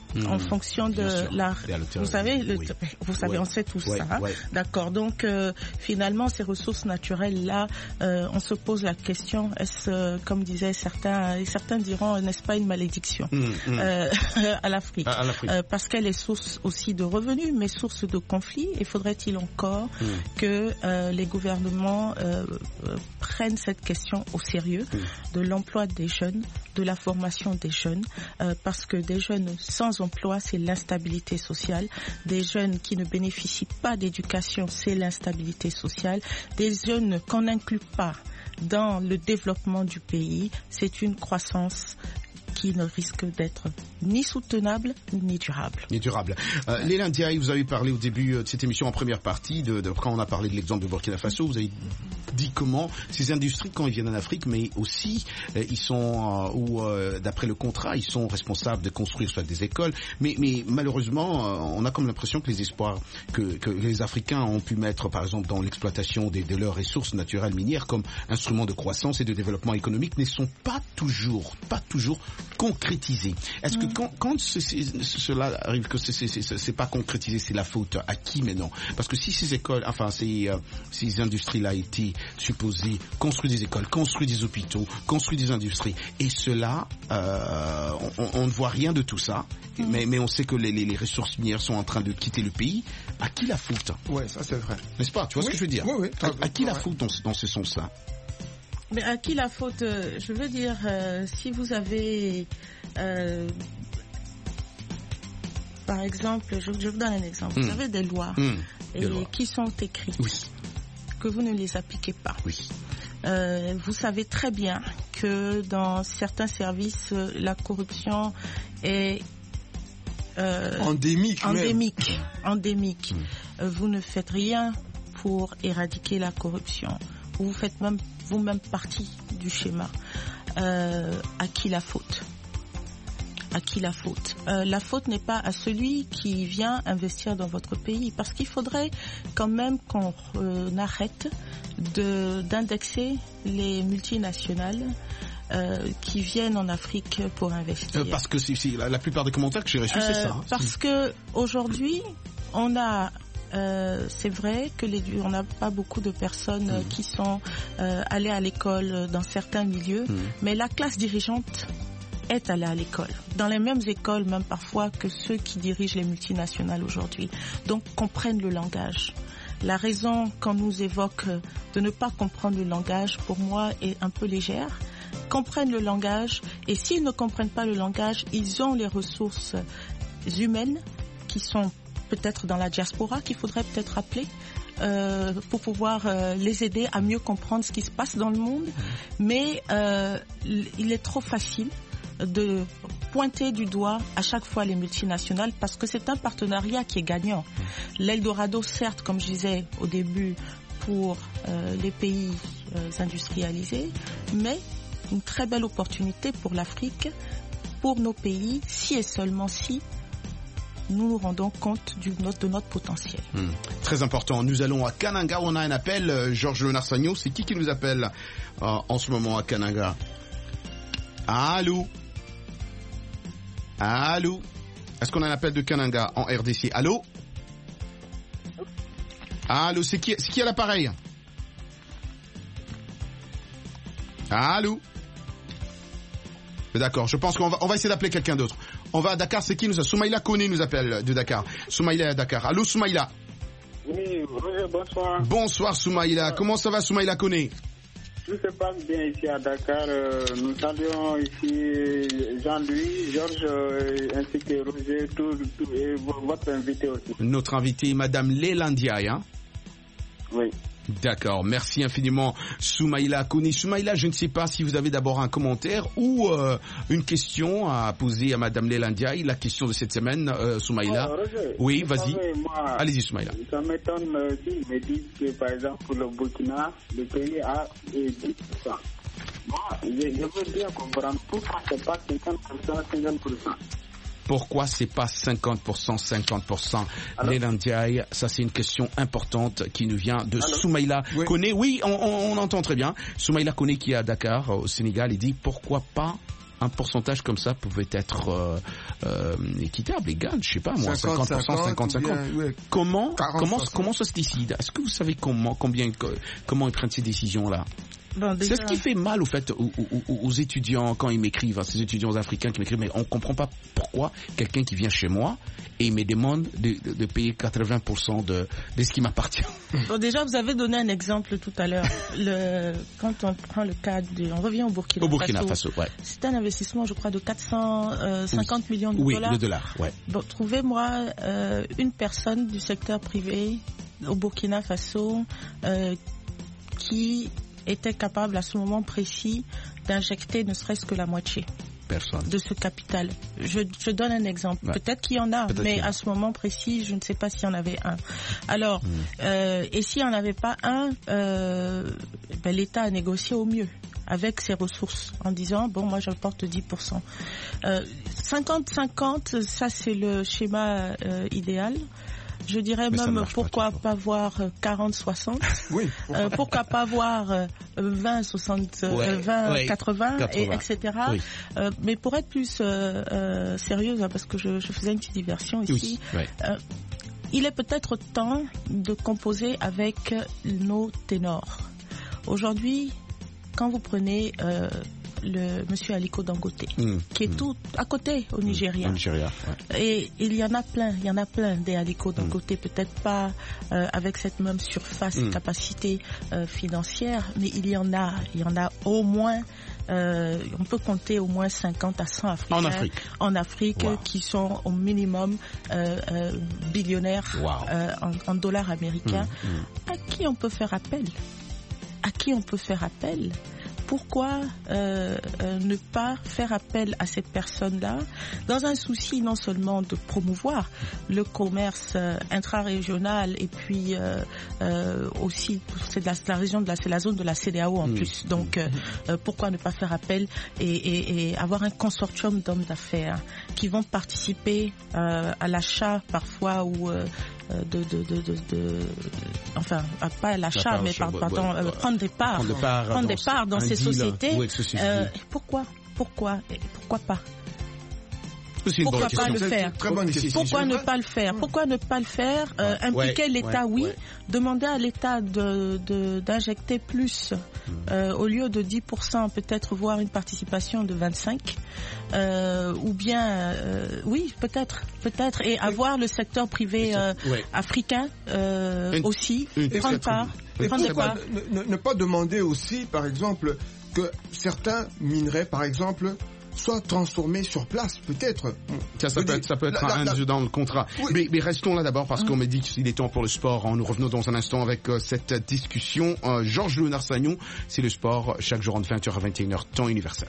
Speaker 10: mmh. en fonction de la... Vous savez, le,
Speaker 7: oui.
Speaker 10: vous savez, ouais. on sait tout
Speaker 7: ouais.
Speaker 10: ça. Hein?
Speaker 7: Ouais.
Speaker 10: D'accord. Donc, euh, finalement, ces ressources naturelles-là, euh, on se pose la question, est-ce, euh, comme disaient certains, et certains diront, n'est-ce pas une malédiction mmh, mmh. Euh, à l'Afrique, à, à l'Afrique. Euh, parce qu'elle est source aussi de revenus, mais source de conflits. Et faudrait-il encore mmh. que euh, les gouvernements euh, euh, prennent cette question au sérieux mmh. de l'emploi des jeunes, de la formation des jeunes, euh, parce que des jeunes sans emploi, c'est l'instabilité sociale. Des jeunes qui ne bénéficient pas d'éducation, c'est l'instabilité sociale. Des jeunes qu'on n'inclut pas dans le développement du pays, c'est une croissance qui ne risque d'être ni soutenable ni durable.
Speaker 7: Ni durable. Euh, Léla Ndiaye, vous avez parlé au début de cette émission en première partie, de, de, quand on a parlé de l'exemple de Burkina Faso, vous avez dit comment ces industries, quand ils viennent en Afrique, mais aussi euh, ils sont, euh, ou euh, d'après le contrat, ils sont responsables de construire soit des écoles, mais, mais malheureusement, euh, on a comme l'impression que les espoirs que, que les Africains ont pu mettre, par exemple, dans l'exploitation des, de leurs ressources naturelles minières comme instrument de croissance et de développement économique ne sont pas toujours, pas toujours concrétisés. Est-ce que quand, quand ce, ce, cela arrive que c'est, c'est, c'est, c'est pas concrétisé, c'est la faute à qui maintenant? Parce que si ces écoles, enfin ces, euh, ces industries-là étaient supposées construire des écoles, construire des hôpitaux, construire des industries, et cela, euh, on, on ne voit rien de tout ça, mmh. mais, mais on sait que les, les, les ressources minières sont en train de quitter le pays. À qui la faute?
Speaker 9: Ouais, ça c'est vrai.
Speaker 7: N'est-ce pas? Tu vois
Speaker 9: oui,
Speaker 7: ce que je veux dire?
Speaker 9: Oui, oui.
Speaker 7: À, à qui la faute dans, dans ce sens-là?
Speaker 10: Mais à qui la faute? Je veux dire, euh, si vous avez, euh, par exemple, je, je vous donne un exemple. Mmh. Vous avez des lois mmh. et des lois. Qui sont écrites, oui. que vous ne les appliquez pas.
Speaker 7: Oui.
Speaker 10: Euh, vous savez très bien que dans certains services, la corruption est
Speaker 9: euh, endémique.
Speaker 10: Endémique. Même. endémique. Mmh. Vous ne faites rien pour éradiquer la corruption. Vous faites même vous-même partie du schéma. Euh, à qui la faute? À qui la faute? euh, La faute n'est pas à celui qui vient investir dans votre pays, parce qu'il faudrait quand même qu'on euh, arrête de, d'indexer les multinationales euh, qui viennent en Afrique pour investir.
Speaker 7: Euh, parce que c'est, c'est, la, la plupart des commentaires que j'ai reçus, euh, c'est ça. Hein.
Speaker 10: Parce que aujourd'hui, on a Euh, c'est vrai que les, on n'a pas beaucoup de personnes mmh. qui sont euh, allées à l'école dans certains milieux, mmh. mais la classe dirigeante est allée à l'école, dans les mêmes écoles même parfois que ceux qui dirigent les multinationales aujourd'hui, donc comprennent le langage. La raison qu'on nous évoque de ne pas comprendre le langage, pour moi, est un peu légère. Comprennent le langage, et s'ils ne comprennent pas le langage, ils ont les ressources humaines qui sont peut-être dans la diaspora, qu'il faudrait peut-être appeler euh, pour pouvoir euh, les aider à mieux comprendre ce qui se passe dans le monde. Mais euh, il est trop facile de pointer du doigt à chaque fois les multinationales, parce que c'est un partenariat qui est gagnant. L'Eldorado, certes, comme je disais au début, pour euh, les pays euh, industrialisés, mais une très belle opportunité pour l'Afrique, pour nos pays, si et seulement si nous nous rendons compte du, de notre potentiel.
Speaker 7: Mmh. Très important. Nous allons à Kananga. On a un appel. Euh, Georges Leonard-Sagno, c'est qui qui nous appelle euh, en ce moment à Kananga? Allô? Allô? Est-ce qu'on a un appel de Kananga en R D C? Allô? Allô? C'est qui, c'est qui à l'appareil? Allô? D'accord, je pense qu'on va, on va essayer d'appeler quelqu'un d'autre. On va à Dakar, c'est qui nous a? Soumaïla Koné nous appelle de Dakar. Soumaïla à Dakar. Allô Soumaïla?
Speaker 17: Oui, bonsoir.
Speaker 7: Bonsoir Soumaïla. Comment ça va Soumaïla Koné?
Speaker 17: Tout se passe bien ici à Dakar. Euh, nous saluons ici Jean-Louis, Georges, euh, ainsi que Roger, tout, tout, et votre invité aussi.
Speaker 7: Notre invité, Madame Léla Ndiaye, hein?
Speaker 17: Oui.
Speaker 7: D'accord, merci infiniment Soumaïla Koné. Soumaïla, je ne sais pas si vous avez d'abord un commentaire ou euh, une question à poser à Madame Léla Ndiaye, la question de cette semaine, euh, Soumaïla.
Speaker 17: Oh, Roger,
Speaker 7: oui, vas-y.
Speaker 17: Savez, moi,
Speaker 7: allez-y Soumaïla.
Speaker 17: Ça m'étonne euh, s'ils me disent que par exemple pour le Burkina, le pays a dix pour cent. Moi, je, je veux bien comprendre pourquoi c'est pas cinquante pour cent, cinquante pour cent.
Speaker 7: Pourquoi c'est pas cinquante pour cent, cinquante pour cent? Léla Ndiaye, ça c'est une question importante qui nous vient de Allô? Soumaïla oui. Koné. Oui, on, on, on entend très bien. Soumaïla Koné qui est à Dakar, au Sénégal, il dit pourquoi pas
Speaker 18: un pourcentage comme ça pouvait être euh, euh, équitable, égal, je sais pas moi, cinquante pour cent, cinquante cinquante. Ouais. Comment, comment, comment ça se décide? Est-ce que vous savez comment, combien, comment ils prennent ces décisions-là? Bon, déjà... C'est ce qui fait mal au fait aux, aux, aux étudiants quand ils m'écrivent, à ces étudiants africains qui m'écrivent, mais on comprend pas pourquoi quelqu'un qui vient chez moi et il me demande de, de, de payer quatre-vingts pour cent de, de ce qui m'appartient.
Speaker 10: Bon, déjà, vous avez donné un exemple tout à l'heure. Le, quand on prend le cas de, on revient au Burkina,
Speaker 18: au Burkina Faso, Faso ouais.
Speaker 10: C'est un investissement, je crois, de quatre cent cinquante oui. millions de
Speaker 18: oui,
Speaker 10: dollars.
Speaker 18: Oui, de dollars, ouais.
Speaker 10: Bon, trouvez-moi euh, une personne du secteur privé au Burkina Faso euh, qui était capable à ce moment précis d'injecter ne serait-ce que la moitié
Speaker 18: Personne.
Speaker 10: de ce capital. Je, je donne un exemple. Ouais. Peut-être qu'il y en a, Peut-être mais à ce moment précis, je ne sais pas s'il y en avait un. Alors, mmh. euh, et s'il n'y en avait pas un, euh, ben, l'État a négocié au mieux avec ses ressources en disant bon moi j'apporte dix pour cent. Euh, cinquante cinquante, ça c'est le schéma euh, idéal. Je dirais mais même pourquoi pas, pas voir quarante soixante,
Speaker 9: oui, pourquoi,
Speaker 10: euh, pourquoi pas voir euh, vingt soixante, ouais, euh, vingt ouais, quatre-vingts, et, et cetera. Oui. Euh, mais pour être plus euh, euh, sérieuse, parce que je, je faisais une petite diversion ici, oui, ouais. euh, il est peut-être temps de composer avec nos ténors. Aujourd'hui, quand vous prenez euh, le monsieur Aliko Dangote, mmh, qui est mmh. tout à côté au Nigeria.
Speaker 18: Mmh, Nigeria ouais.
Speaker 10: Et il y en a plein, il y en a plein des Aliko Dangote, mmh. peut-être pas euh, avec cette même surface et mmh. capacité euh, financière, mais il y en a, il y en a au moins, euh, on peut compter au moins cinquante à cent Africains
Speaker 18: en Afrique,
Speaker 10: en Afrique wow. qui sont au minimum euh, euh, billionnaires wow. euh, en, en dollars américains. Mmh, mmh. À qui on peut faire appel? À qui on peut faire appel? Pourquoi euh, euh, ne pas faire appel à cette personne-là dans un souci non seulement de promouvoir le commerce euh, intra-régional et puis euh, euh, aussi c'est de la, la région de la c'est la zone de la C E D E A O en mmh. plus, donc euh, euh, pourquoi ne pas faire appel et, et, et avoir un consortium d'hommes d'affaires qui vont participer euh, à l'achat parfois ou euh, de, de, de, de, de enfin pas à l'achat mais par, pardon euh, prendre des parts
Speaker 18: prendre des parts
Speaker 10: prendre
Speaker 18: dans,
Speaker 10: des parts dans ces sociétés.
Speaker 18: Oui,
Speaker 10: euh, pourquoi pourquoi pourquoi pas
Speaker 18: C'est
Speaker 10: pourquoi pas
Speaker 18: question.
Speaker 10: le faire Pourquoi ne pas le faire Pourquoi ne pas le faire euh, Impliquer ouais, l'État, ouais, oui. Ouais. Demander à l'État de, de, d'injecter plus, euh, au lieu de dix pour cent, peut-être voir une participation de vingt-cinq, euh, ou bien, euh, oui, peut-être, peut-être, et avoir le secteur privé euh, ouais. africain euh, une, aussi une, prendre part.
Speaker 9: Et prendre pas, ne, ne pas demander aussi, par exemple, que certains minerais, par exemple, soit transformé sur place, peut-être.
Speaker 18: Ça, ça, peut, ça peut être la, un la, dans le contrat. Oui. Mais, mais restons là d'abord parce mmh. qu'on m'a dit qu'il est temps pour le sport. Nous revenons dans un instant avec euh, cette discussion. Euh, Georges Léonard Sagnon, c'est le sport chaque jour en vingt heures à vingt et une heures, temps universel.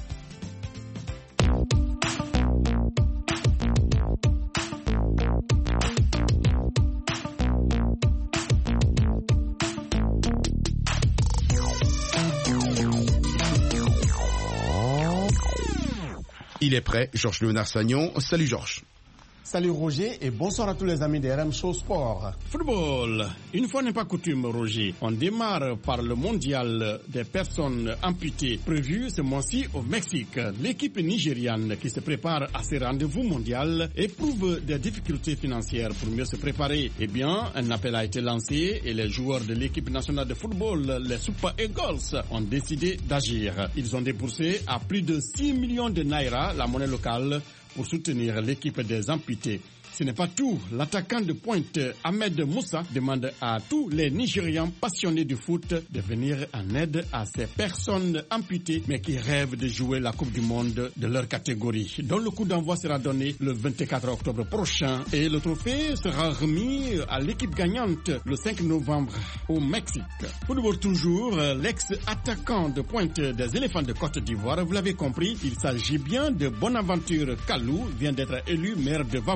Speaker 18: Il est prêt, Georges Léonard Sagnon. Salut Georges.
Speaker 19: Salut Roger et bonsoir à tous les amis de R M Show Sport.
Speaker 20: Football, une fois n'est pas coutume Roger, on démarre par le mondial des personnes amputées prévu ce mois-ci au Mexique. L'équipe nigériane qui se prépare à ce rendez-vous mondial éprouve des difficultés financières pour mieux se préparer. Eh bien, un appel a été lancé et les joueurs de l'équipe nationale de football, les Super Eagles, ont décidé d'agir. Ils ont déboursé à plus de six millions de naira, la monnaie locale, pour soutenir l'équipe des amputés. Ce n'est pas tout. L'attaquant de pointe Ahmed Moussa demande à tous les Nigérians passionnés du foot de venir en aide à ces personnes amputées mais qui rêvent de jouer la Coupe du Monde de leur catégorie, dont le coup d'envoi sera donné le vingt-quatre octobre prochain et le trophée sera remis à l'équipe gagnante le cinq novembre au Mexique. Football toujours, l'ex-attaquant de pointe des éléphants de Côte d'Ivoire, vous l'avez compris, il s'agit bien de Bonaventure Kalou, vient d'être élu maire de Vavois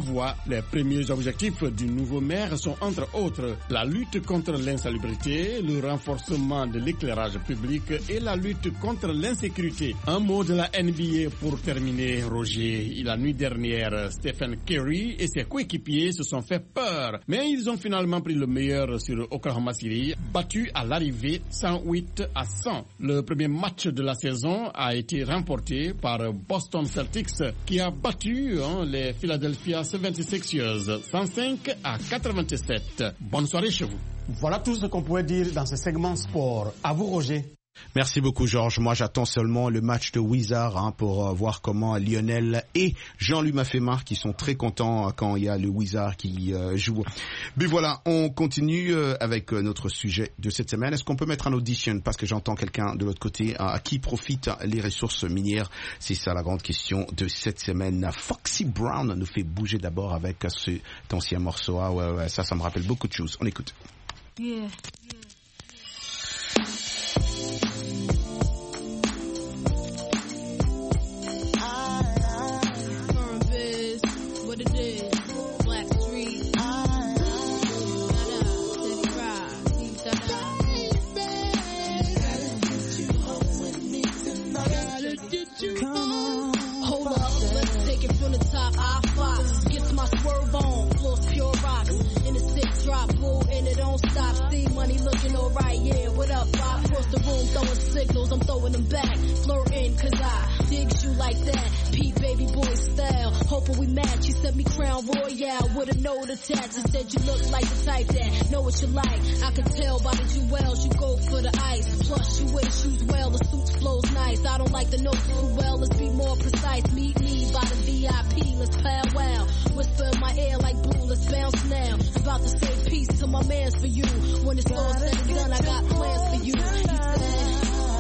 Speaker 20: Les premiers objectifs du nouveau maire sont entre autres la lutte contre l'insalubrité, le renforcement de l'éclairage public et la lutte contre l'insécurité. Un mot de la N B A pour terminer, Roger. La nuit dernière, Stephen Curry et ses coéquipiers se sont fait peur, mais ils ont finalement pris le meilleur sur Oklahoma City, battu à l'arrivée cent huit à cent. Le premier match de la saison a été remporté par Boston Celtics qui a battu hein, les Philadelphia seventy-sixers cent cinq à quatre-vingt-sept. Bonne soirée chez vous.
Speaker 19: Voilà tout ce qu'on pouvait dire dans ce segment sport. À vous, Roger.
Speaker 18: Merci beaucoup, Georges. Moi, j'attends seulement le match de Wizards hein, pour euh, voir comment Lionel et Jean-Louis Maffema qui sont très contents euh, quand il y a le Wizard qui euh, joue. Mais voilà, on continue euh, avec euh, notre sujet de cette semaine. Est-ce qu'on peut mettre un audition parce que j'entends quelqu'un de l'autre côté euh, à qui profitent les ressources minières? C'est ça la grande question de cette semaine. Foxy Brown nous fait bouger d'abord avec cet ancien morceau. Ah ouais, ouais, ça, ça me rappelle beaucoup de choses. On écoute.
Speaker 1: Yeah.
Speaker 21: Signals, I'm throwing them back, flirting cause I digs you like that, Pete baby boy style, hoping we match, you sent me Crown Royale with a note attached, you said you look like the type that know what you like, I can tell by the jewels, you go for the ice, plus you wear the shoes well, the suit flows nice, I don't like the notes too well, let's be more precise, meet me by the V I P, let's powwow, whisper in my ear like blue, let's bounce now, about to say peace to my mans for you, when it's all said and done, I got plans for you, he said,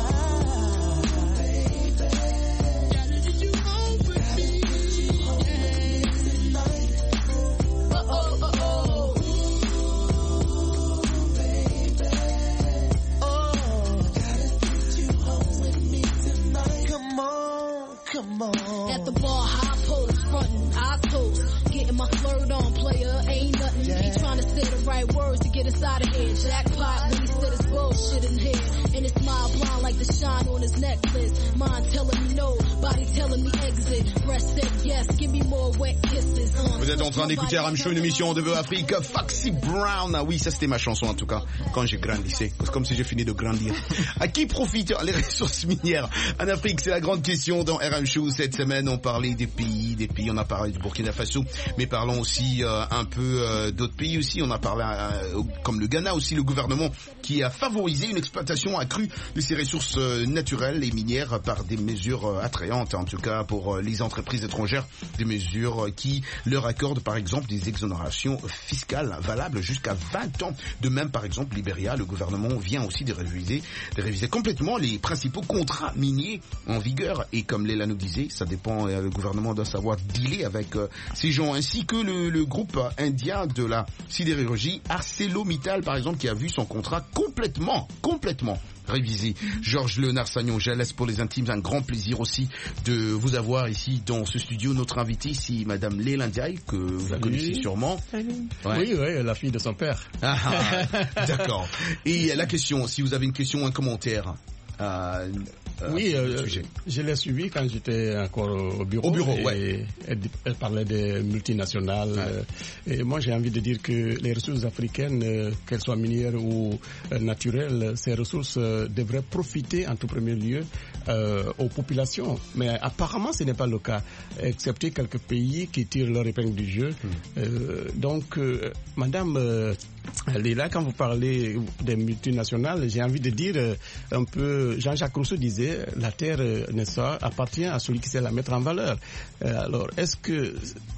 Speaker 21: at the bar, high post, frontin', I toast. Getting my flirt on, player, ain't nothing. Yeah. He trying to say the right words to get us out of here. Jackpot when he said his bullshit in here. And his smile blind like the shine on his necklace. Mind telling me no, body telling me exit. Breast said yes, give me more wet kisses. Uh,
Speaker 7: Vous êtes en train d'écouter R M Show, une émission de Vœux Afrique. Foxy Brown, ah oui, ça c'était ma chanson en tout cas, quand j'ai grandissé. C'est comme si j'ai fini de grandir. À qui profitent les ressources minières en Afrique? C'est la grande question dans R M Show. Cette semaine, on parlait des pays, des pays, on a parlé du Burkina Faso, mais parlons aussi euh, un peu euh, d'autres pays aussi. On a parlé euh, comme le Ghana aussi, le gouvernement qui a favorisé une exploitation accrue de ces ressources euh, naturelles et minières par des mesures euh, attrayantes, en tout cas pour euh, les entreprises étrangères, des mesures euh, qui leur accordent par exemple des exonérations fiscales valables jusqu'à vingt ans. De même, par exemple, Libéria, le gouvernement vient aussi de réviser, de réviser complètement les principaux contrats miniers en vigueur. Et comme Léla nous disait, ça dépend, euh, le gouvernement doit savoir dealer avec euh, ces gens, ainsi que le, le groupe indien de la sidérurgie ArcelorMittal, par exemple, qui a vu son contrat complètement, complètement révisé. Georges Léonard Sagnon, je laisse pour les intimes, un grand plaisir aussi de vous avoir ici dans ce studio. Notre invitée ici, Madame Léla Ndiaye, que vous la connaissez sûrement.
Speaker 20: Salut. Ouais. Oui, oui, la fille de son père.
Speaker 7: Ah, d'accord. Et la question, si vous avez une question ou un commentaire euh,
Speaker 20: Euh, oui, euh, je l'ai suivi quand j'étais encore au bureau.
Speaker 7: Au bureau,
Speaker 20: et
Speaker 7: ouais.
Speaker 20: Elle, elle parlait des multinationales. Ouais. Euh, et moi, j'ai envie de dire que les ressources africaines, euh, qu'elles soient minières ou euh, naturelles, ces ressources euh, devraient profiter en tout premier lieu euh, aux populations. Mais apparemment, ce n'est pas le cas, excepté quelques pays qui tirent leur épingle du jeu. Mmh. Euh, donc, euh, Madame euh, Léla, quand vous parlez des multinationales, j'ai envie de dire euh, un peu, Jean-Jacques Rousseau disait, la terre, euh, n'est-ce pas, appartient à celui qui sait la mettre en valeur. Euh, alors, est-ce que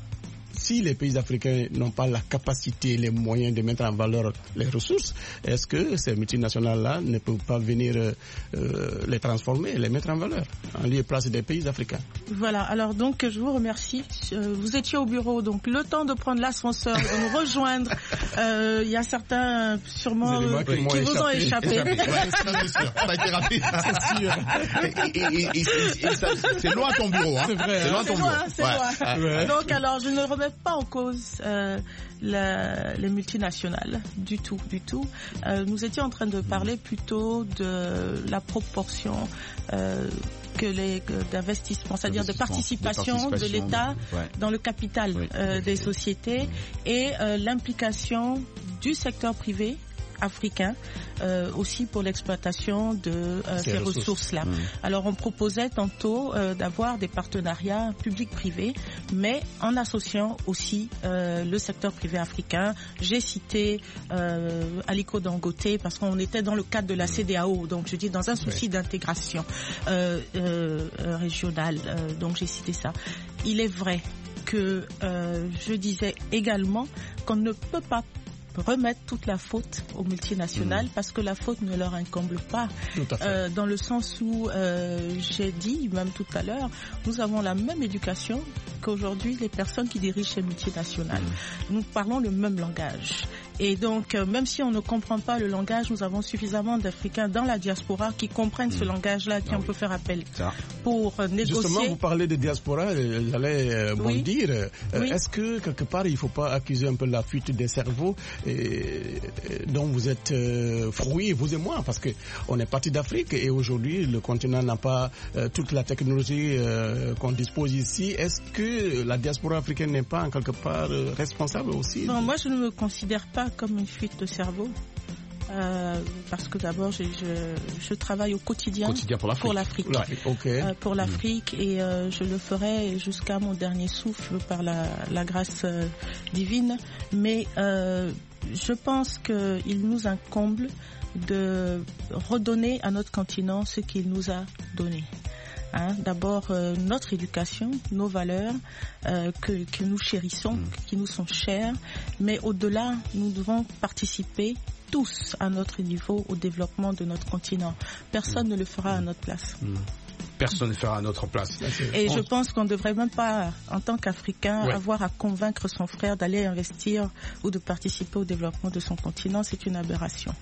Speaker 20: si les pays africains n'ont pas la capacité, les moyens de mettre en valeur les ressources, est-ce que ces multinationales-là ne peuvent pas venir euh, les transformer, les mettre en valeur, en lieu et place des pays africains?
Speaker 10: Voilà, alors donc je vous remercie. Vous étiez au bureau, donc le temps de prendre l'ascenseur, de nous rejoindre. Il euh, y a certains sûrement euh, qui, qui vous ont échappé. échappé.
Speaker 7: Ouais, c'est sûr, ça a été rapide.
Speaker 20: C'est sûr.
Speaker 7: Et, et, et, et, et ça, c'est loin ton bureau, hein.
Speaker 20: C'est vrai.
Speaker 7: C'est loin ton
Speaker 10: c'est
Speaker 7: bureau.
Speaker 10: Loin, c'est ouais. loin. Ouais. Donc alors je ne remets pas en cause euh, la, les multinationales du tout, du tout. Euh, nous étions en train de parler plutôt de la proportion euh, que les d'investissement, c'est-à-dire de participation de, de l'État ouais. dans le capital oui. euh, des sociétés et euh, l'implication du secteur privé africain euh, aussi pour l'exploitation de euh, ces, ces ressources-là. Mmh. Alors on proposait tantôt euh, d'avoir des partenariats publics-privés, mais en associant aussi euh, le secteur privé africain. J'ai cité euh, Aliko Dangote parce qu'on était dans le cadre de la C E D E A O, donc je dis dans un souci oui. d'intégration euh, euh, régionale. Euh, donc j'ai cité ça. Il est vrai que euh, je disais également qu'on ne peut pas remettre toute la faute aux multinationales mmh. parce que la faute ne leur incombe pas. Euh, dans le sens où euh, j'ai dit, même tout à l'heure, nous avons la même éducation qu'aujourd'hui les personnes qui dirigent ces multinationales. Mmh. Nous parlons le même langage. Et donc, euh, même si on ne comprend pas le langage, nous avons suffisamment d'Africains dans la diaspora qui comprennent mmh. ce langage-là, qui ah, on oui. peut faire appel Ça. pour euh, négocier.
Speaker 20: Justement, vous parlez de diaspora, j'allais euh, oui. bondir. Euh, oui. Est-ce que, quelque part, il ne faut pas accuser un peu la fuite des cerveaux et, et, dont vous êtes euh, fruits, vous et moi, parce qu'on est parti d'Afrique et aujourd'hui, le continent n'a pas euh, toute la technologie euh, qu'on dispose ici. Est-ce que la diaspora africaine n'est pas, en quelque part, euh, responsable aussi?
Speaker 10: Non, moi, je ne me considère pas comme une fuite de cerveau euh, parce que d'abord je, je, je travaille au quotidien,
Speaker 18: quotidien pour l'Afrique,
Speaker 10: pour l'Afrique,
Speaker 18: okay.
Speaker 10: euh, pour l'Afrique mmh. et euh, je le ferai jusqu'à mon dernier souffle par la, la grâce euh, divine, mais euh, je pense qu'il nous incombe de redonner à notre continent ce qu'il nous a donné. Hein, d'abord euh, notre éducation, nos valeurs euh, que, que nous chérissons, mmh. qui nous sont chères, mais au-delà, nous devons participer tous à notre niveau au développement de notre continent. Personne mmh. ne le fera à notre place.
Speaker 18: Mmh. Personne ne le fera à notre place.
Speaker 10: Et je pense qu'on ne devrait même pas, en tant qu'Africain, ouais. avoir à convaincre son frère d'aller investir ou de participer au développement de son continent. C'est une aberration.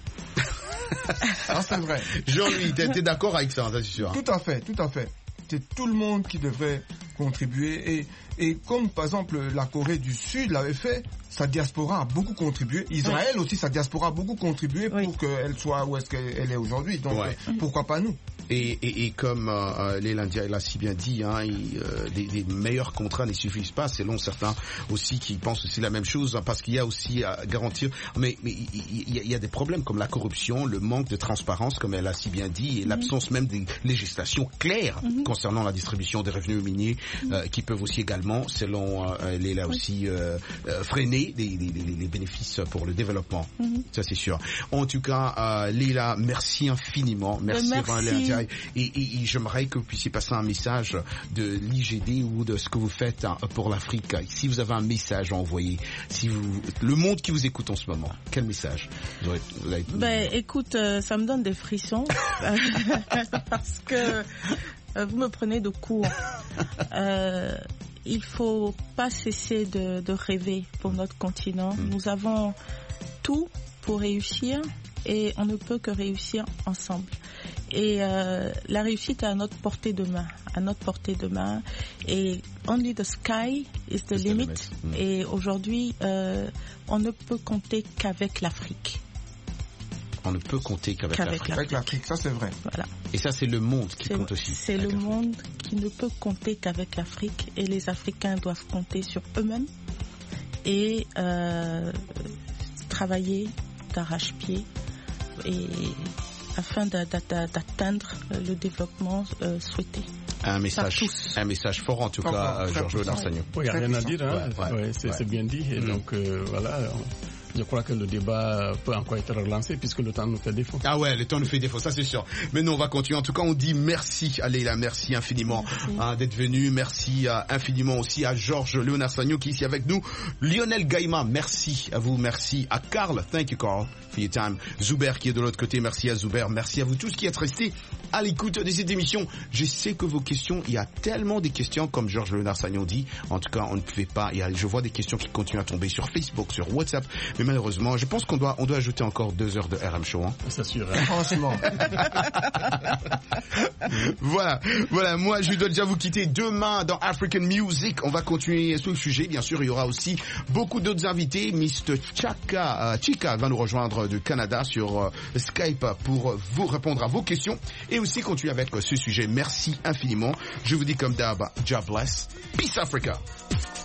Speaker 9: Ah, c'est vrai.
Speaker 7: Jean-Louis, tu es d'accord avec ça, c'est sûr?
Speaker 9: Tout à fait, tout à fait. C'est tout le monde qui devrait contribuer et, et comme par exemple la Corée du Sud l'avait fait, sa diaspora a beaucoup contribué. Israël oui. aussi, sa diaspora a beaucoup contribué oui. pour qu'elle soit où est-ce qu'elle est aujourd'hui. Donc ouais. pourquoi pas nous?
Speaker 7: Et, et, et comme euh, Lélandia l'a si bien dit, hein, il, euh, des, des meilleurs contrats ne suffisent pas, selon certains aussi qui pensent aussi la même chose, hein, parce qu'il y a aussi à garantir, mais, mais il, il, y a des problèmes comme la corruption, le manque de transparence, comme elle a si bien dit, et l'absence même des législations claires mm-hmm. concernant la distribution des revenus miniers, mm-hmm. euh, qui peuvent aussi également, selon euh, Léla aussi, euh, euh, freiner les, les, les, les bénéfices pour le développement. Mm-hmm. Ça c'est sûr. En tout cas, euh, Léla, merci infiniment, merci,
Speaker 10: merci.
Speaker 7: Lélandia. Et, et, et j'aimerais que vous puissiez passer un message de l'I G D ou de ce que vous faites hein, pour l'Afrique. Si vous avez un message à envoyer, si vous, le monde qui vous écoute en ce moment, quel message vous avez, vous avez...
Speaker 10: Ben, écoute, euh, ça me donne des frissons parce que euh, vous me prenez de court. Euh, il faut pas cesser de, de rêver pour notre continent. Mmh. Nous avons tout pour réussir et on ne peut que réussir ensemble. Et euh, la réussite est à notre portée de main, à notre portée de main. Et only the sky is the limit. limit. Mm. Et aujourd'hui, euh, on ne peut compter qu'avec l'Afrique.
Speaker 7: On ne peut compter qu'avec, qu'avec l'Afrique.
Speaker 9: Avec l'Afrique, ça c'est vrai.
Speaker 10: Voilà.
Speaker 7: Et ça c'est le monde qui
Speaker 10: c'est,
Speaker 7: compte aussi.
Speaker 10: C'est le monde qui ne peut compter qu'avec l'Afrique. Et les Africains doivent compter sur eux-mêmes et euh, travailler d'arrache-pied et afin d'atteindre le développement euh, souhaité.
Speaker 7: Un message, un message fort en tout fort, cas, fort, Georges Narsagnon.
Speaker 20: Il n'y a rien à dire, hein. ouais, ouais, c'est, ouais. c'est bien dit. Et mmh. donc euh, voilà. On... Je crois que le débat peut encore être relancé puisque le temps nous fait défaut.
Speaker 7: Ah ouais, le temps nous fait défaut, ça c'est sûr. Mais nous on va continuer. En tout cas, on dit merci à Léla, merci infiniment hein, d'être venu. Merci à, infiniment aussi à Georges Léonard Sagnon qui est ici avec nous. Lionel Gaïma, merci à vous, merci à Karl. Thank you Karl for your time. Zuber qui est de l'autre côté, merci à Zuber. Merci à vous tous qui êtes restés à l'écoute de cette émission. Je sais que vos questions, il y a tellement des questions comme Georges Léonard Sagnon dit. En tout cas, on ne pouvait pas. Il y a, je vois des questions qui continuent à tomber sur Facebook, sur WhatsApp. Mais malheureusement, je pense qu'on doit, on doit ajouter encore deux heures de R M Show. Hein.
Speaker 20: C'est sûr.
Speaker 9: Hein. Franchement.
Speaker 7: Voilà, voilà. Moi, je dois déjà vous quitter demain dans African Music. On va continuer sur le sujet. Bien sûr, il y aura aussi beaucoup d'autres invités. mister Chaka, euh, Chika va nous rejoindre du Canada sur euh, Skype pour vous répondre à vos questions et aussi continuer avec euh, ce sujet. Merci infiniment. Je vous dis comme d'hab, God bless. Peace Africa.